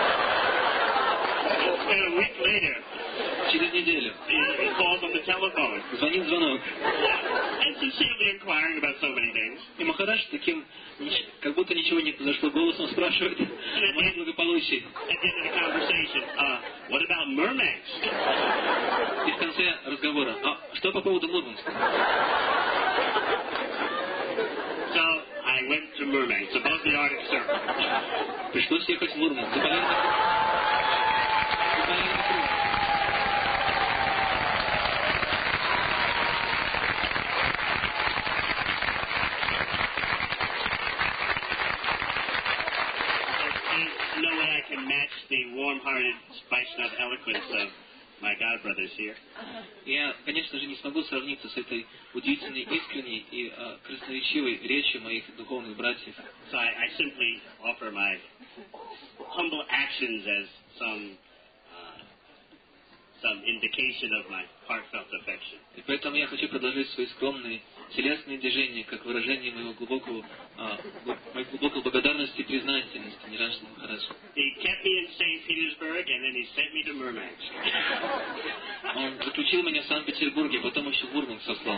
And a week later, Через неделю he calls on the telephone. звонит звонок. And sincerely inquiring about so many things. И Махарадж таким, как будто ничего не произошло, голосом спрашивает о моем благополучии. At the end of the conversation, what about Murmansk? И в конце разговора: а что по поводу Мурманска? So I went to Murmansk, above the Arctic Circle. Пришлось ехать в Мурманск. За полярным кругом. There's no way I can match the warm-hearted Vaishnav eloquence of my godbrothers here. Я, конечно же, не смогу сравниться с этой удивительной, искренней и красноречивой речью моих духовных братьев. So I simply offer my humble actions as some indication of my heartfelt affection. И поэтому я хочу предложить свои скромные телесные движения как выражение моей глубокой благодарности и признательности Ниранджану Махараджу. He kept me in St. Petersburg and then he sent me to Murmansk. Он заключил меня в Санкт-Петербурге, а потом еще в Мурманск сослал.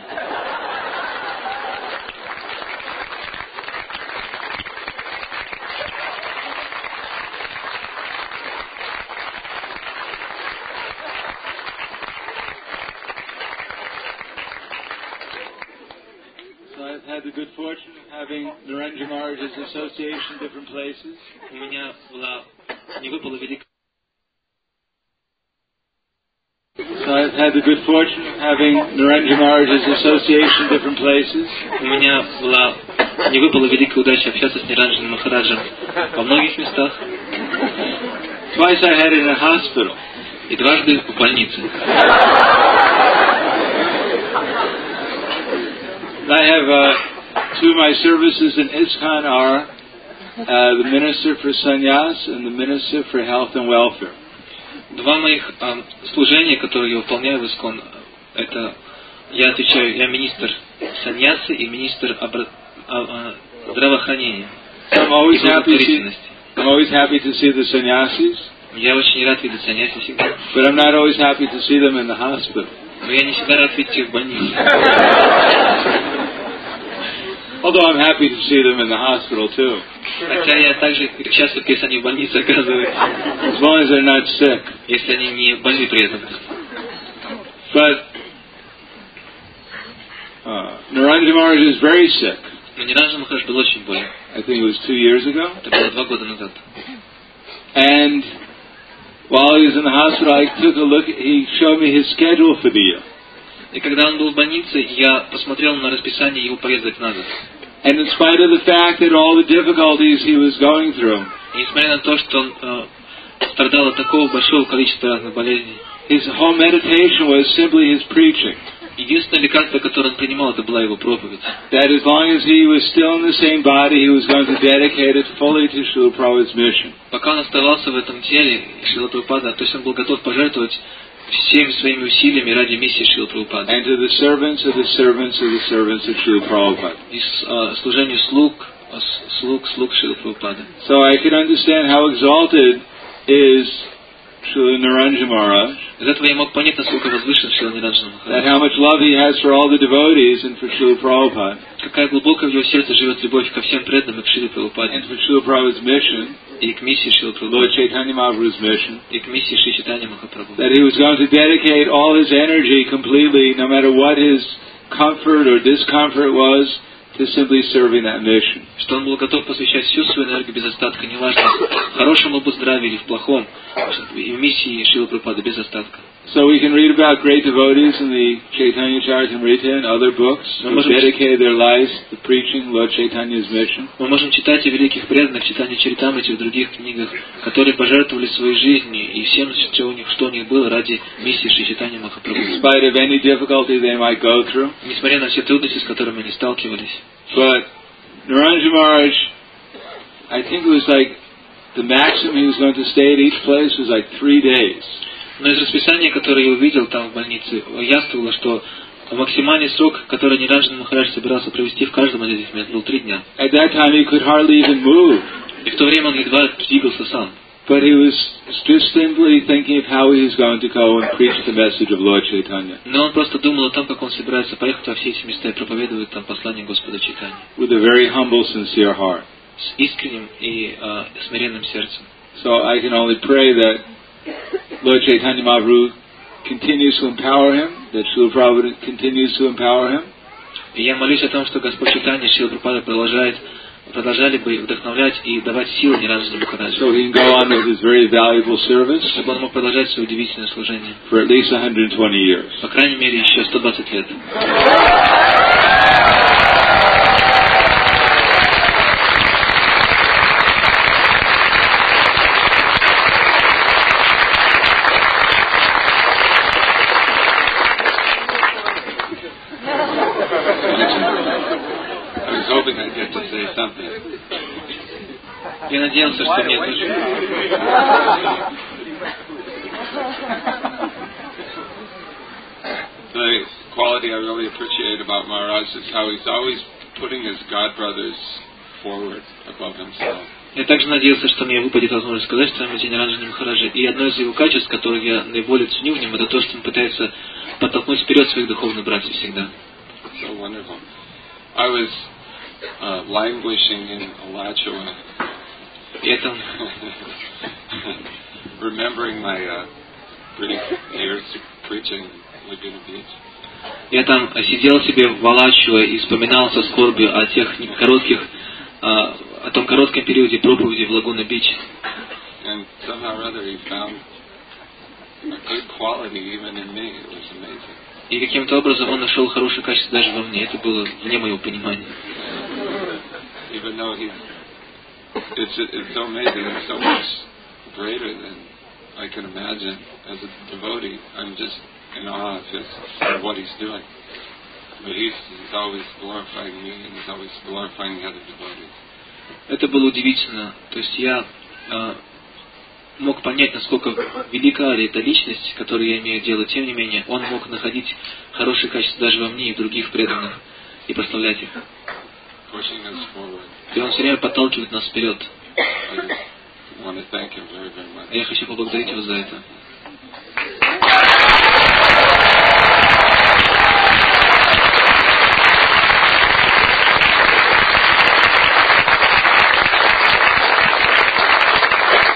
Had the good fortune of having Niranjan Maharaj's association in different places. У меня не выпала великая. So I've had the good fortune of having Niranjan Maharaj's association in different places. У меня не выпала великая удача общаться с Ниранджаном Махараджем во многих местах. Twice I had it in a hospital. И дважды в больнице. I have two of my services in ISKCON are the Minister for Sannyas and the Minister for Health and Welfare. Два моих служения, которые я выполняю в ISKCON, это я отвечаю, я министр саньясы и министр здравоохранения и благотворительности. I'm always happy to see the sannyasis. Я очень рад видеть саньяси всегда. But I'm not always happy to see them in the hospital. Но я не всегда рад видеть их в больнице. Although I'm happy to see them in the hospital too. Хотя я также счастлив, если они в больнице оказываются. As long as they're not sick. Если они не больны при этом. But Narendra Maharaj is very sick. Но Ниранджана Махарадж был очень болен. I think it was 2 years ago. Это было 2 года назад. And while he was in the hospital, I took a look. He showed me his schedule for the year. И когда он был в больнице, я посмотрел на расписание его поездок на год. And in spite of the fact that all the difficulties he was going through, И несмотря на то, что он страдал от такого большого количества разных болезней, his whole meditation was simply his preaching. единственное лекарство, которое он принимал, это была его проповедь. That as long as he was still in the same body, he was going to dedicate it fully to Srila Prabhupada's mission. Пока он оставался в этом теле, Шрила Прабхупада, то есть он был готов пожертвовать всеми своими усилиями ради миссии Шрила Прабхупады. And to the servants of the servants of the servants of Srila Prabhupada. И служению слуг Шрила Прабхупады. So I could understand how exalted is Srila Narendra Maharaj. Из этого я мог понять, насколько возвышен Шрила Ниранджана That Махарадж. how much love he has for all the devotees and for Srila Prabhupada. Какая глубоко в его сердце живет любовь ко всем преданным и к Шриле Прабхупаде. And for Srila Prabhupada's mission, И к миссии Шрила Lord Прабхупады. Chaitanya Mahaprabhu's mission. И к миссии Шри Чайтанья Махапрабху. That he was going to dedicate all his energy completely, no matter what his comfort or discomfort was, to simply serving that mission. Что он был готов посвящать всю свою энергию без остатка, неважно, в хорошем об здравии или в плохом, и в миссии Шрилы Прабхупады без остатка. So we can read about great devotees in the Chaitanya Charitamrita and other books who dedicated their lives to preaching Lord Chaitanya's mission. Мы можем читать о великих преданных, читании Чаритамрити и в других книгах, которые пожертвовали своей жизнью и всем, что у них было ради миссии Шри Чайтанья Махапрабху. In spite of any difficulty they might go through. Несмотря на все трудности, с которыми они сталкивались. But Narendra Maharaj, I think it was like the maximum he was going to stay at each place was like 3 days. Но из расписания, которое я увидел там в больнице, яствовало, что максимальный срок, который Ниранджана Махарадж собирался провести в каждом из этих мест, был 3 дня. At that time he could hardly even move. И в то время он едва двигался сам. But he was just simply thinking of how he was going to go and preach the message of Lord Chaitanya. Но он просто думал о том, как он собирается поехать во все эти места и проповедовать там послание Господа Чайтаньи. With a very humble, sincere heart. С искренним и смиренным сердцем. So I can only pray that Lord Chaitanya Mahaprabhu continues to empower him, that Srila Prabhupada continues to empower him. И я молюсь о том, что Господь Чайтанья, Шрила Прабхупада продолжали бы вдохновлять и давать силы Ниранджану Махараджу. So he can go on with his very valuable service. Чтобы он мог продолжать свое удивительное служение. For at least 120 years. По крайней мере, еще 120 лет. Я надеялся, что мне тоже. The quality I really appreciate about Maharaj is how he's always putting his god brothers forward above himself. Я также надеялся, что мне выпадет возможность сказать что-нибудь о Ниранджане Махараджи. И одно из его качеств, которое я наиболее ценю в нем, это то, что он пытается подтолкнуть вперед своих духовных братьев всегда. So wonderful. I was languishing in Alachua. Remembering my pretty years preaching in Laguna Beach. Я там сидел себе в Алачуа и вспоминал со скорбью о тех коротких, о том коротком периоде проповеди в Лагуна-Бич. And somehow or other he found a good quality even in me. It was amazing. И каким-то образом он нашел хорошее качество даже во мне. Это было вне моего понимания. Even though it's so amazing, it's so much greater than I can imagine as a devotee. I'm just in awe of what he's doing. But he's always glorifying me and he's always glorifying the other devotees. Это было удивительно. То есть я мог понять, насколько велика эта личность, с которой я имею дело. Тем не менее, он мог находить хорошие качества даже во мне и в других преданных и прославлять их. И он все время подталкивает нас вперед. Я хочу поблагодарить его за это.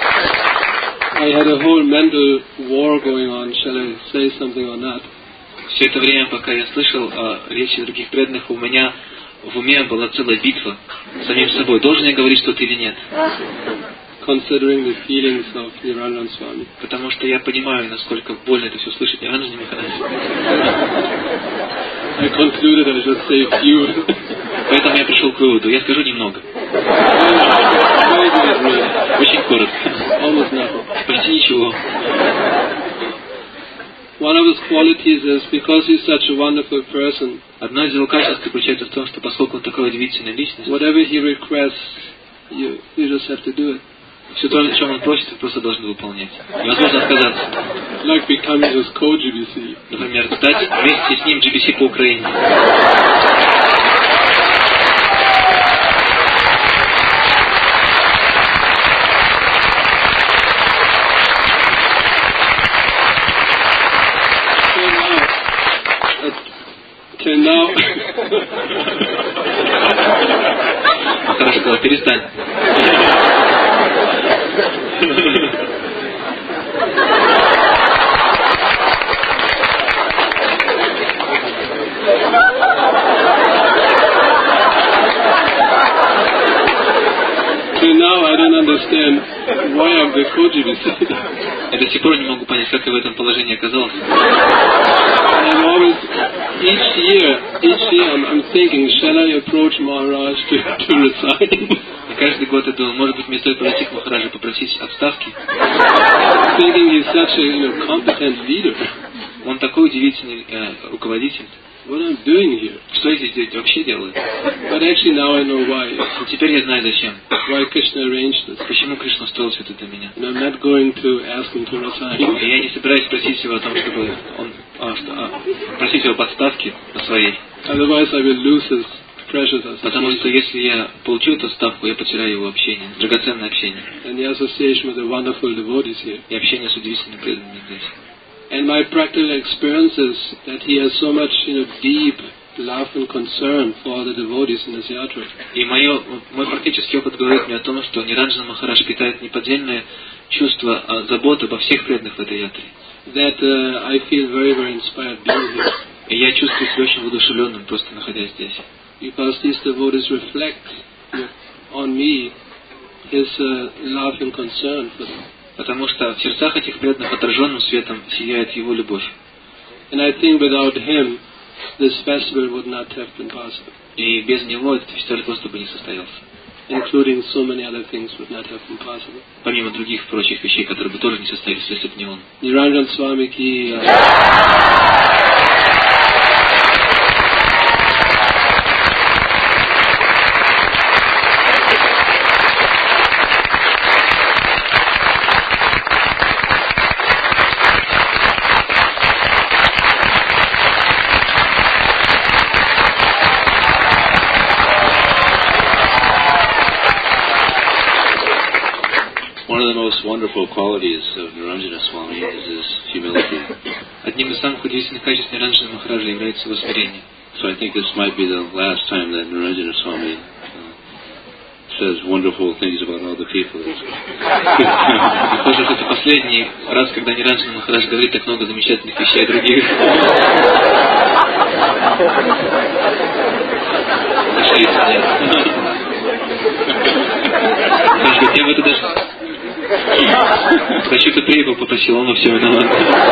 I had a whole mental war going on. Shall I say something or not? Все это время, пока я слышал речи других преданных, у меня в уме была целая битва с самим собой. Должен я говорить что-то или нет? Considering the feelings of Niranjan Swami. Потому что я понимаю, насколько больно это все слышать Ниранджане Махарадж. I concluded I should say few. Поэтому я пришел к выводу. Я скажу немного. Очень коротко. Almost nothing. Почти ничего. One of his qualities is because he's such a wonderful person. Одно из его качеств заключается в том, что поскольку он такая удивительная личность, whatever he requests, you just have to do it. Все то, о чем он просит, вы просто должны выполнять. Невозможно отказаться. Like becoming his co-GBC. Например, стать вместе с ним GBC по Украине. Okay, now. Хорошо сказал, перестань. Okay, now I don't understand why I'm the co-GBC. Я до сих пор не могу понять, как я в этом положении оказался. And always, each year I'm thinking, shall I approach Maharaj to resign? И каждый год я думаю, может быть, мне стоит подойти к Махараджу попросить отставки. Thinking he's such a competent leader. Он такой удивительный руководитель. What I'm doing here? Что я здесь вообще делаю? But actually now I know why. И теперь я знаю зачем. Why Krishna arranged this. Почему Кришна устроил все это для меня? And I'm not going to ask him to resign. И я не собираюсь просить его о том, чтобы он просить его подставки на своей. Otherwise I will lose his precious association. Потому что если я получу эту ставку, я потеряю его общение, драгоценное общение. And the association with the wonderful devotees here. И общение с удивительными преданными здесь. And my practical experience is that he has so much, deep love and concern for the devotees in this yatra. И мой практический опыт говорит мне о том, что Ниранджана Махарадж питает неподдельное чувство заботы обо всех преданных в этой ятре. That I feel very, very inspired being here. И я чувствую себя очень воодушевленным, просто находясь здесь. Because these devotees reflect on me his love and concern for them. Потому что в сердцах этих преданных отраженным светом сияет его любовь. And I think without him, this festival would not have been possible. И без него этот фестиваль просто бы не состоялся. Including so many other things would not have been possible. Помимо других прочих вещей, которые бы тоже не состоялись, если бы не он. Niranjan Swami ki. Wonderful qualities of Niranjana Swami is his humility. Одним из самых удивительных качеств Ниранджана Махараджа является его смирение. So I think this might be the last time that Niranjana Swami says wonderful things about other people. Похоже, это последний раз, когда Ниранджана Махарадж говорит так много замечательных вещей о других. Я бы это даже... Хочу, ты приехал, попросил, он все виноват.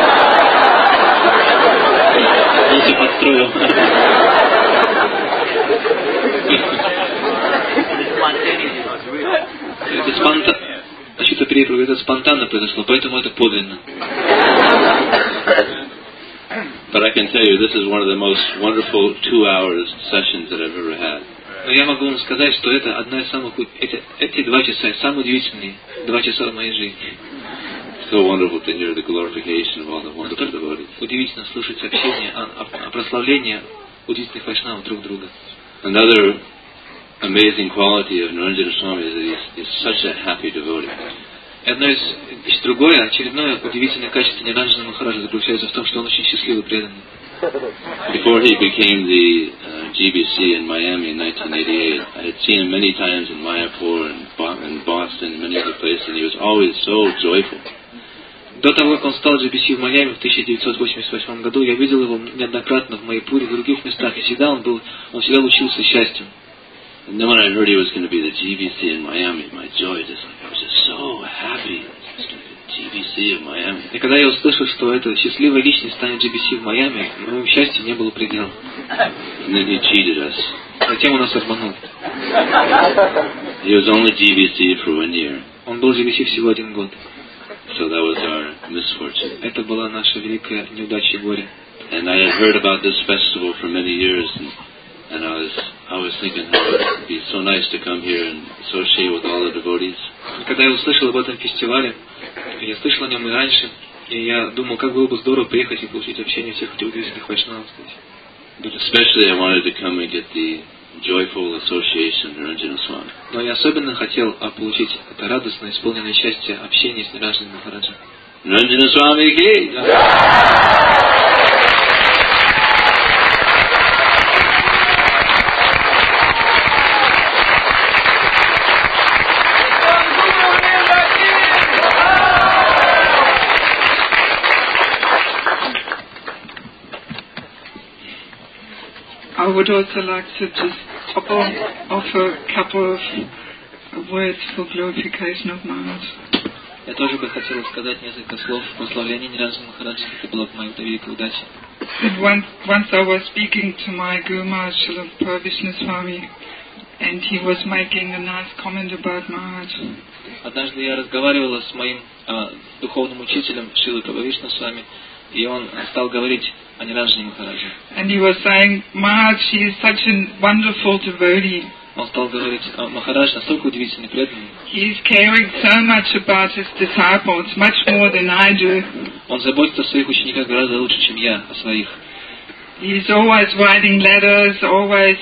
Он все подстроил. Это спонтанно. Хочу, ты приехал, это спонтанно произошло, поэтому это подлинно. But I can tell you, this is one of the most wonderful 2-hour sessions that I've ever had. Но я могу вам сказать, что это одна из самых... Эти 2 часа самые удивительные 2 часа в моей жизни. So wonderful to hear the glorification of all the wonderful devotees. Удивительно слушать сообщения о прославлении удивительных вайшнавов друг друга. Another amazing quality of Niranjana Swami is that he's such a happy devotee. И одно из другое, очередное удивительное качество Ниранджана Махараджа заключается в том, что он очень счастливый преданный. Before he became the GBC in Miami in 1988, I had seen him many times in Mayapur and Boston and many other places, and he was always so joyful. До того, как он стал GBC в Майами в 1988 году, я видел его неоднократно в Майяпуре, в других местах, и всегда он всегда лучился счастьем. And then when I heard he was going to be the GBC in Miami, my joy just like, I was just so happy. GBC in Miami. И когда я услышал, что эта счастливая личность станет GBC в Майами, моему счастью не было предела. And then he cheated us. Затем он нас обманул. He was only GBC for 1 year. Он был GBC всего 1 год. So that was our misfortune. Это была наша великая неудача и горе. And I had heard about this festival for many years, and I was thinking how it would be so nice to come here and associate with all the devotees. Когда я услышал об этом фестивале, я слышал о нем и раньше, и я думал, как было бы здорово приехать и получить общение всех этих удивительных вайшнавов здесь. Especially I wanted to come and get the joyful association of Niranjana Swami. Но я особенно хотел получить это радостное, исполненное счастье общения с Ниранджаной Махараджем. Niranjana Swami ki! I would also like to just offer a couple of words for glorification of Maharaj. Я тоже бы хотел сказать несколько слов в прославлении Ниранджаны Махараджи, это была моя великая удача. Once I was speaking to my Guru Maharaj, Srila Prabhu Swami, and he was making a nice comment about Maharaj. Однажды я разговаривала с моим духовным учителем Шрилой Прабхавишну Свами, и он стал говорить о Ниранджане Махараджи. And he was saying, Maharaj, he is such a wonderful devotee. Он стал говорить, Махарадж настолько удивительный преданный. He is caring so much about his disciples, much more than I do. Он заботится о своих учениках гораздо лучше, чем я о своих. He is always writing letters, always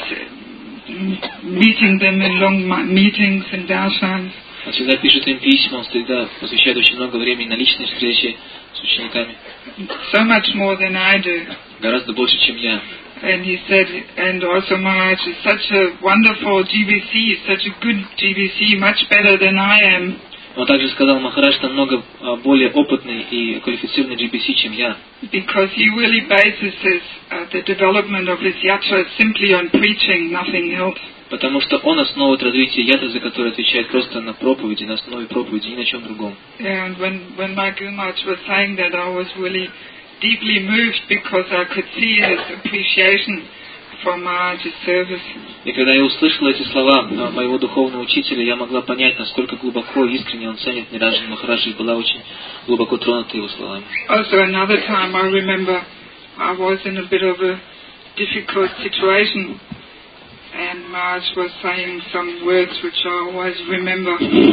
meeting them in long meetings and darshans. Он всегда пишет им письма, он всегда посвящает очень много времени на личные встречи с учениками. So much more than I do. Гораздо больше, чем я. And he said, and also Maharaj is such a wonderful GBC, such a good GBC, much better than I am. Он также сказал, Махарадж намного более опытный и квалифицированный GBC, чем я. Because he really bases the development of his yatra simply on preaching, nothing else. Потому что он основывает развитие ятры, за которое отвечает просто на проповеди, на основе проповеди, ни на чем другом. And when my Guru Maharaj was saying that, I was really deeply moved because I could see his appreciation for Maharaj's service. И когда я услышала эти слова моего духовного учителя, я могла понять, насколько глубоко и искренне он ценит Ниранджану Махараджи, и была очень глубоко тронута его словами. Also another time I remember I was in a bit of a difficult situation, and Maharaj was saying some words which I always remember.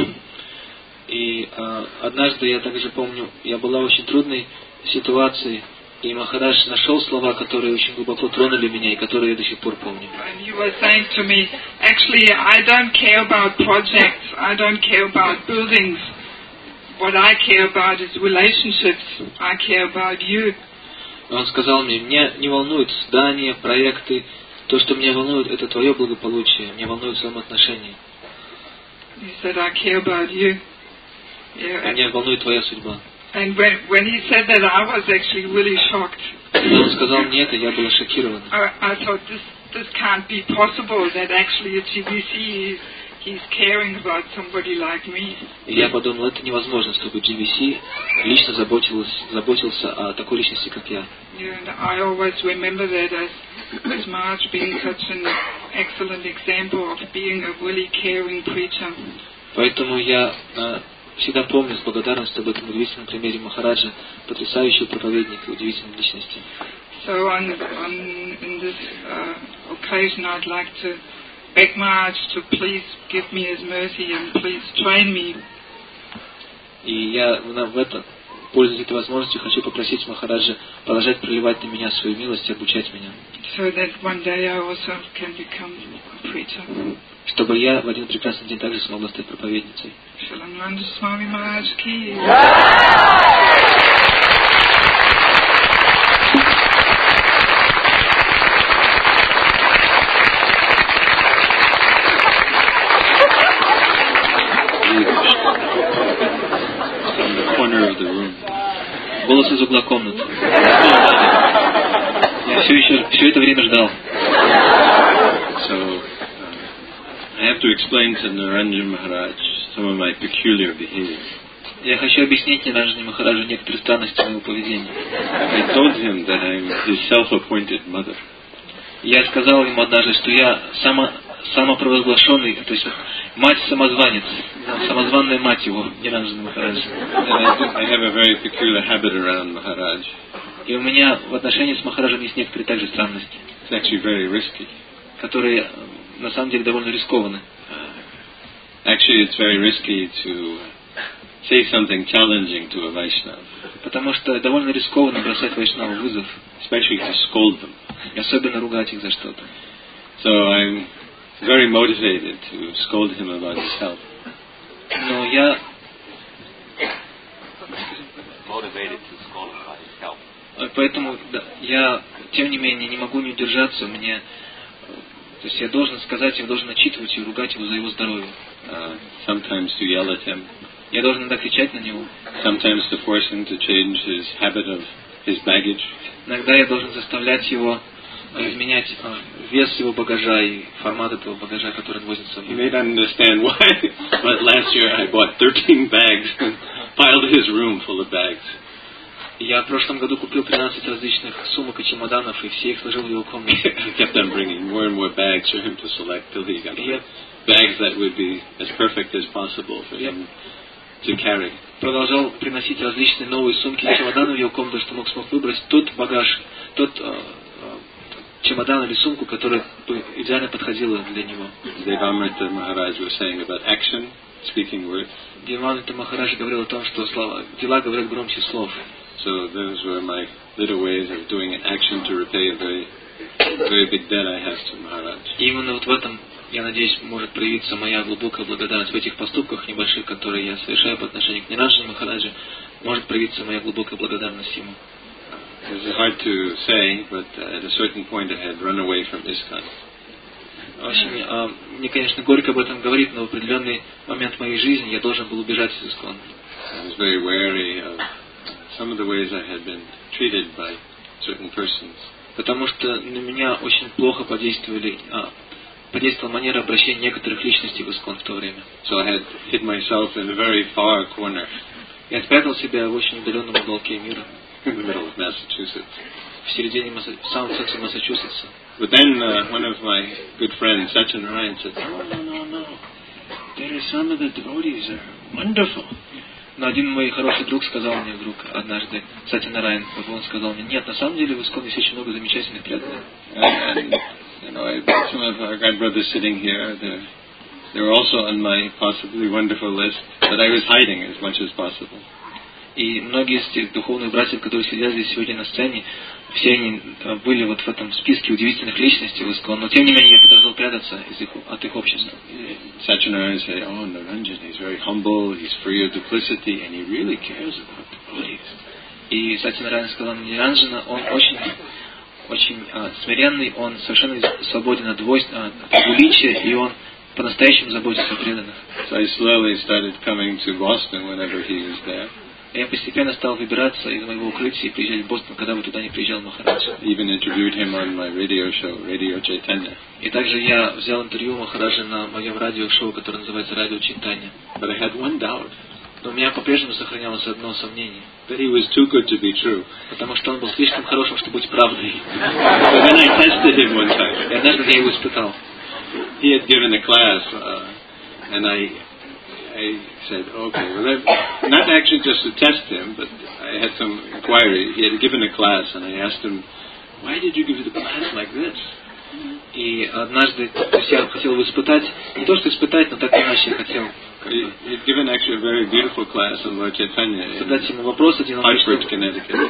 И однажды я также помню, я была в очень трудной ситуации, и Махарадж нашел слова, которые очень глубоко тронули меня, и которые я до сих пор помню. And he was saying to me, actually, I don't care about projects, I don't care about buildings. What I care about is relationships. I care about you. Он сказал мне, меня не волнуют здания, проекты, то, что меня волнует, это твое благополучие, меня волнуют взаимоотношения. He said, I care about you. Yeah. Меня волнует твоя судьба. And when he said that, I was actually really shocked. Когда он сказал мне это, я была шокирована. I thought this can't be possible. That actually at GBC he's caring about somebody like me. И я подумал, это невозможно, чтобы GBC лично заботился о такой личности, как я. Yeah, and I always remember that as Maharaj being such an excellent example of being a really caring preacher. Поэтому я всегда помню с благодарностью об этом удивительном примере Махараджа, потрясающего проповедника, удивительной личности. So in this occasion, I'd like to beg Maharaj to please give me his mercy and please train me. И я пользуясь этой возможностью, хочу попросить Махараджа продолжать проливать на меня свою милость и обучать меня. So that one day I also can become a preacher. Чтобы я в один прекрасный день также смогла стать проповедницей. Shalananda Swami Maharaj ki. From the corner of the room. голос из угла комнаты. Я все это время ждал. So, I have to explain to Niranjan Maharaj some of my peculiar behavior. Я хочу объяснить Ниранджане Махараджу некоторые странности моего поведения. I told him that I'm his self-appointed mother. Я сказал ему однажды, что я самопровозглашенный, то есть мать-самозванец, самозванная мать его, Ниранджана Махараджа. I have a very peculiar habit around Maharaj. И у меня в отношении с Махараджем есть некоторые также странности. It's actually very risky. Которые на самом деле довольно рискованы. Actually, it's very risky to say something challenging to a Vaishnava. Потому что довольно рискованно бросать Вайшнаву вызов. Especially to scold them. И особенно ругать их за что-то. So I'm very motivated to scold him about his health. Но я motivated to scold him about his health. Поэтому я, тем не менее, не могу не удержаться. Мне, то есть я должен сказать, я должен отчитывать и ругать его за его здоровье. Sometimes to yell at him. Я должен иногда кричать на него. Sometimes to force him to change his habit of his baggage. Иногда я должен заставлять его изменять вес его багажа и формат этого багажа, который он возит с собой. You may not understand why, but last year I bought 13 bags and piled his room full of bags. Я в прошлом году купил 13 различных сумок и чемоданов, и все их сложил в его комнате. I kept on bringing more and more bags for him to select till he got bags that would be as perfect as possible for him to carry. Продолжал приносить различные новые сумки и чемоданы в его комнату, что смог выбрать тот багаж, тот чемодан или сумку, которая идеально подходила для него. Devamrita Maharaj was saying about action, speaking words. Девамрita Махарадж говорил о том, что дела говорят громче слов. So those were my little ways of doing an action to repay a very big debt I have to Maharaj. И именно вот в этом, я надеюсь, может проявиться моя глубокая благодарность. В этих поступках небольших, которые я совершаю по отношению к Ниранджане Махараджу, может проявиться моя глубокая благодарность ему. It's hard to say, but at a certain point I had run away from ISKCON. Очень, мне, конечно, горько об этом говорить, но в определенный момент моей жизни я должен был убежать из ISKCON. I was very wary of some of the ways I had been treated by certain persons. Потому что на меня очень плохо подействовала манера обращения некоторых личностей в ISKCON в то время. So I had hid myself in a very far corner. Я спрятал себя в очень удаленном уголке мира. In the middle of Massachusetts. В середине самого центра Массачусетса. But then one of my good friends, Satyanarayan, said, "No. There are some of the devotees are wonderful." Но один мой хороший друг сказал мне вдруг однажды, Сатянараян, он сказал мне, нет, на самом деле в ISKCON есть очень много замечательных преданных. And some of our God brothers sitting here, they were also on my possibly wonderful list, but I was hiding as much as possible. И многие из тех духовных братьев, которые сидят здесь сегодня на сцене, все они были вот в этом списке удивительных личностей в ISKCON, но тем не менее я продолжал прятаться от их общества. Satyanarayana said, "Oh, Niranjan, he's very humble, he's free of duplicity, and he really cares about devotees." И Сатянараяна сказал мне, Ниранджана, он очень смиренный, он совершенно свободен от двуличия, и он по-настоящему заботится о преданных. So I slowly started coming to Boston whenever he was there. Я постепенно стал выбираться из моего укрытия и приезжать в Бостон, когда бы туда не приезжал Махарадж. Even interviewed him on my radio show, Radio Chaitanya. И также я взял интервью Махараджа на моем радиошоу, которое называется Радио Чайтанья. But I had one doubt. Но у меня по-прежнему сохранялось одно сомнение. That he was too good to be true. Потому что он был слишком хорошим, чтобы быть правдой. So then I tested him one time. И однажды я его испытал. He had given a class, and I said, okay, well, not actually just to test him, but I had some inquiry. He had given a class, and I asked him, why did you give the class like this? И однажды, то есть я хотел его испытать, не то что испытать, но так иначе я хотел. He'd given actually a very beautiful class on Lord Chaitanya задать ему вопрос один, Hartford, Connecticut.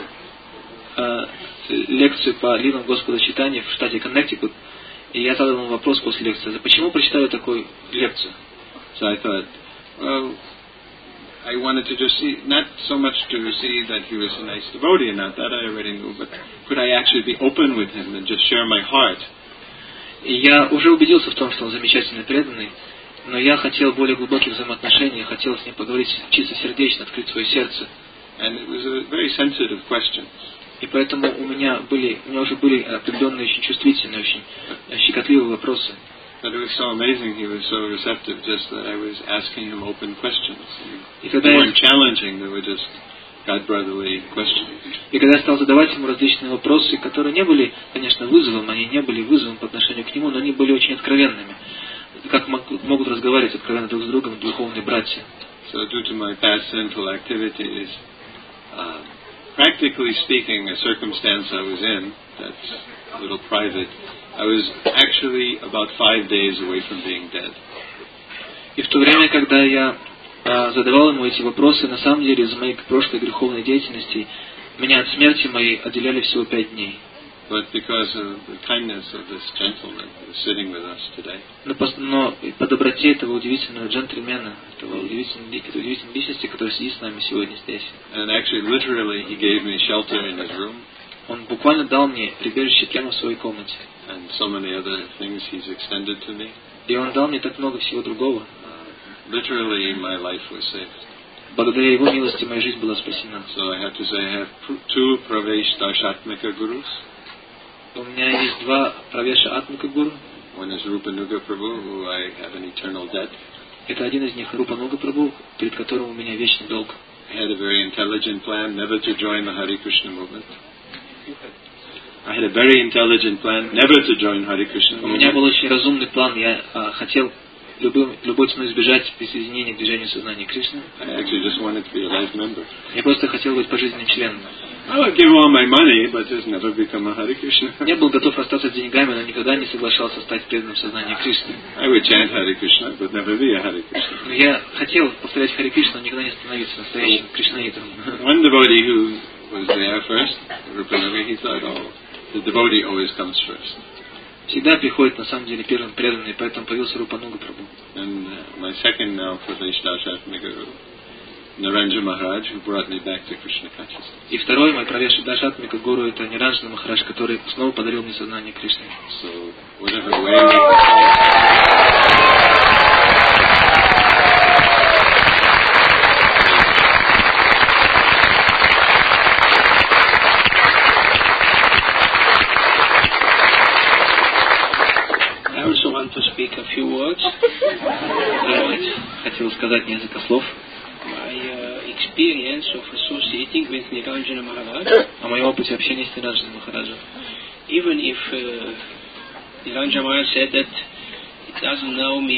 Лекцию по лилам Господа Чайтаньи в штате Коннектикут, и я задал ему вопрос после лекции, почему прочитаю такую лекцию? So I thought, well, I wanted to just see, not so much to see that he was a nice devotee, and not that I already knew, but could I actually be open with him and just share my heart? И я уже убедился в том, что он замечательный преданный, но я хотел более глубоких взаимоотношений, я хотел с ним поговорить чисто сердечно, открыть свое сердце. And it was a very sensitive question. И поэтому у меня уже были определенные очень чувствительные, очень щекотливые вопросы. But it was so amazing, he was so receptive, just that I was asking him open questions. They weren't challenging, they were just God-brotherly questions. И когда я стал задавать ему различные вопросы, которые не были, конечно, вызовом, они не были вызовом по отношению к нему, но они были очень откровенными. Как могут разговаривать откровенно друг с другом духовные братья. So due to my past sinful activities, practically speaking, a circumstance I was in, that's a little private, I was actually about 5 days away from being dead. И в то время, когда я задавал ему эти вопросы, на самом деле из моей прошлой греховной деятельности меня от смерти моей отделяли всего 5 дней. But because of the kindness of this gentleman who is sitting with us today, но по доброте этого удивительного джентльмена, этой удивительной личности, которая сидит с нами сегодня здесь. And actually, literally, he gave me shelter in his room. Он буквально дал мне прибежище прямо в своей комнате. And so many other things he's extended to me. И он дал мне так много всего другого. Literally, my life was saved. Благодаря его милости моя жизнь была спасена. So I have to say, I have 2 Pravesh Darshatmika Gurus. У меня есть 2 Правеша Атмика Гуру. One is Rupanuga Prabhu, who I have an eternal debt. Это один из них, Рупануга Прабху, перед которым у меня вечный долг. I had a very intelligent plan never to join the Hare Krishna movement. I had a very intelligent plan never to join Hare Krishna movement. У меня был очень разумный план. Я хотел любой ценой избежать присоединения к движению сознания Кришны. I actually just wanted to be a life member. Я просто хотел быть пожизненным членом. I would give all my money, but just never become a Hare Krishna. Я был готов расстаться с деньгами, но никогда не соглашался стать преданным сознанию Кришны. I would chant Hare Krishna, but never be a Hare Krishna. Но я хотел повторять Харе Кришну, но никогда не становиться настоящим кришнаитом. One devotee who was there first, Rupanuga, he thought, oh, the devotee always comes first. Всегда приходит на самом деле первым преданный, поэтому появился Рупануга Прабху. And my second now Pravesh Darshatmika Guru, Niranjan Maharaj, who brought me back to Krishna consciousness. И второй мой Правеша Даршатмика Гуру — это Ниранджана Махарадж, который снова подарил мне сознание Кришны. So whatever way we I also want to speak a few words. Хотел сказать несколько слов. My experience of associating with Niranjana Maharaj. О моем опыте общения с Ниранджаной Махараджем. Even if Niranjana Maharaj said that he doesn't know me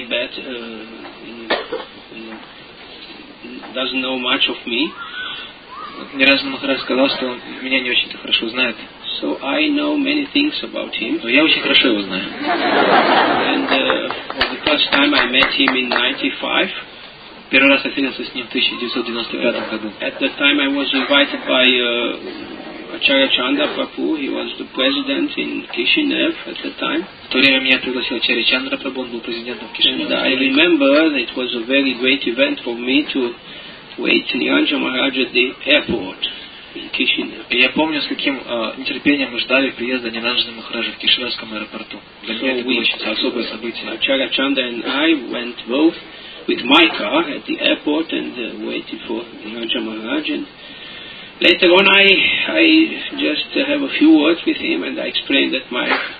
doesn't know much of me. Ниранджана Махарадж сказал, что он меня не очень-то хорошо знает. So I know many things about him. Но я очень хорошо его знаю. And for the first time I met him in 95. Первый раз я встретился с ним в 1995 году. At that time I was invited by Acharya Chandra Prabhu. He was the president in Kishinev at the time. В то время меня пригласил Ачарья Чандра Прабху, он был президентом Кишинева. And I remember that it was a very great event for me to wait Niranjana Maharaj at the airport in Kishinev. И я помню, с каким нетерпением мы ждали приезда Ниранджаны Махараджа в Кишиневском аэропорту. Для меня это было очень особое событие. Acharya Chandra and I went both with my car at the airport and waited for Niranjana Maharaj. And later on, I just have a few words with him, and I explained that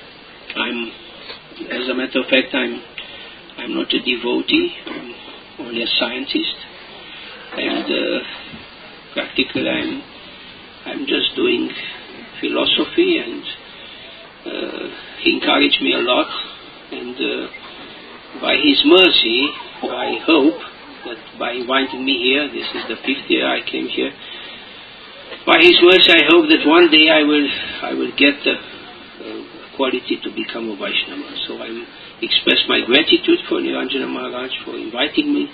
as a matter of fact, I'm not a devotee, I'm only a scientist, and practically I'm just doing philosophy, and he encouraged me a lot, and by his mercy, I hope that by inviting me here, this is the 5th year I came here, by his mercy I hope that one day I will get the quality to become a Vaishnava. So I express my gratitude for Niranjana Maharaj for inviting me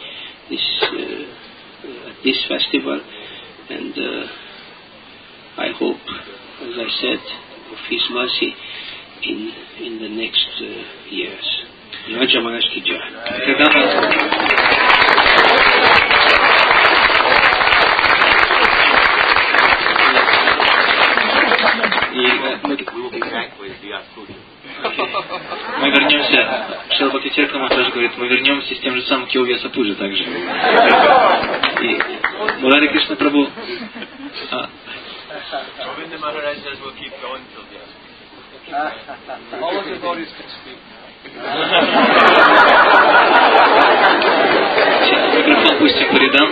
at this festival, and I hope, as I said, of his mercy in the next years. Niranjana Maharaj ki jai. Мы вернемся, Шрила Бхактивinoda Махарадж говорит, мы вернемся с тем же самым Кьови Асапуджи также. И Мурари Кришна Прабху Govinda Maharaj says we'll keep going till the end. All of the devotees can speak. Микрофон пустим по рядам.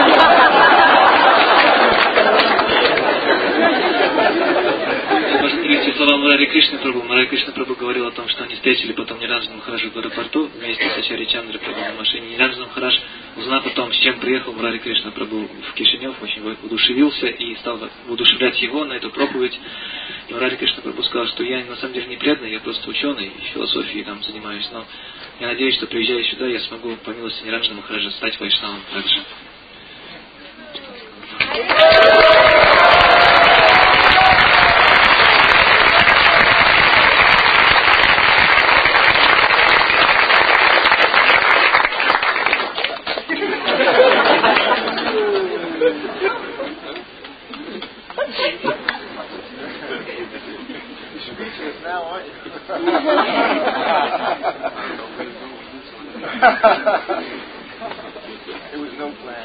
Можно привести слова Мурари Кришны Прабху. Мурари Кришна Прабху говорил о том, что они встретили потом Ниранджана Махараджа в аэропорту вместе с Ачарьей Чандра Прабху на машине. Ниранджана Махарадж, узнав о том, с чем приехал Мурари Кришна Прабху в Кишинев, очень воодушевился и стал воодушевлять его на эту проповедь. И Мурари Кришна Прабху сказал, что я на самом деле не преданный, я просто ученый, философией там занимаюсь, но я надеюсь, что приезжая сюда, я смогу по милости Ниранджана Махараджа стать вайшнавом также. There was no plan.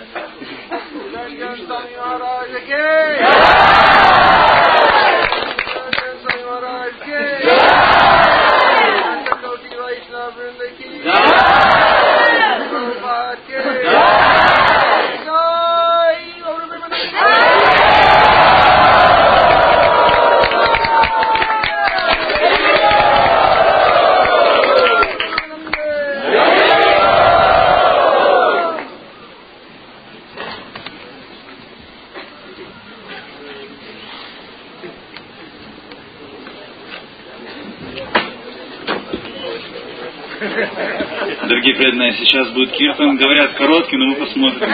Дорогие преданные, сейчас будет киртан. Говорят, короткий, но мы посмотрим.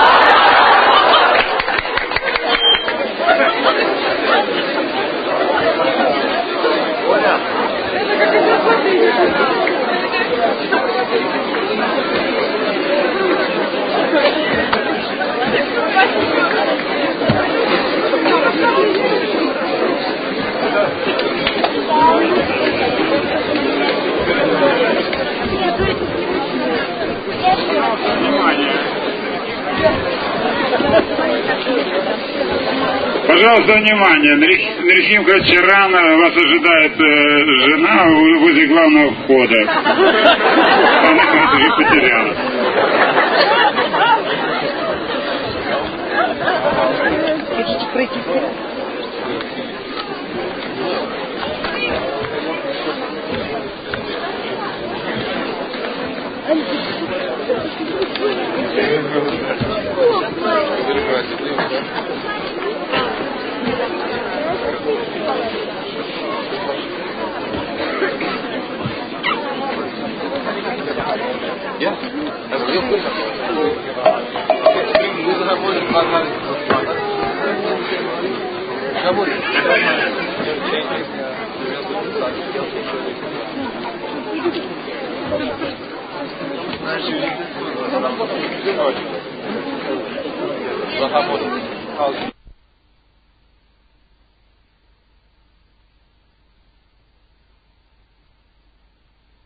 Пожалуйста, внимание. Нрисимха Чарана, вас ожидает жена возле главного входа. Она вас уже потеряла. Хотите пройти? Yeah, that's real good.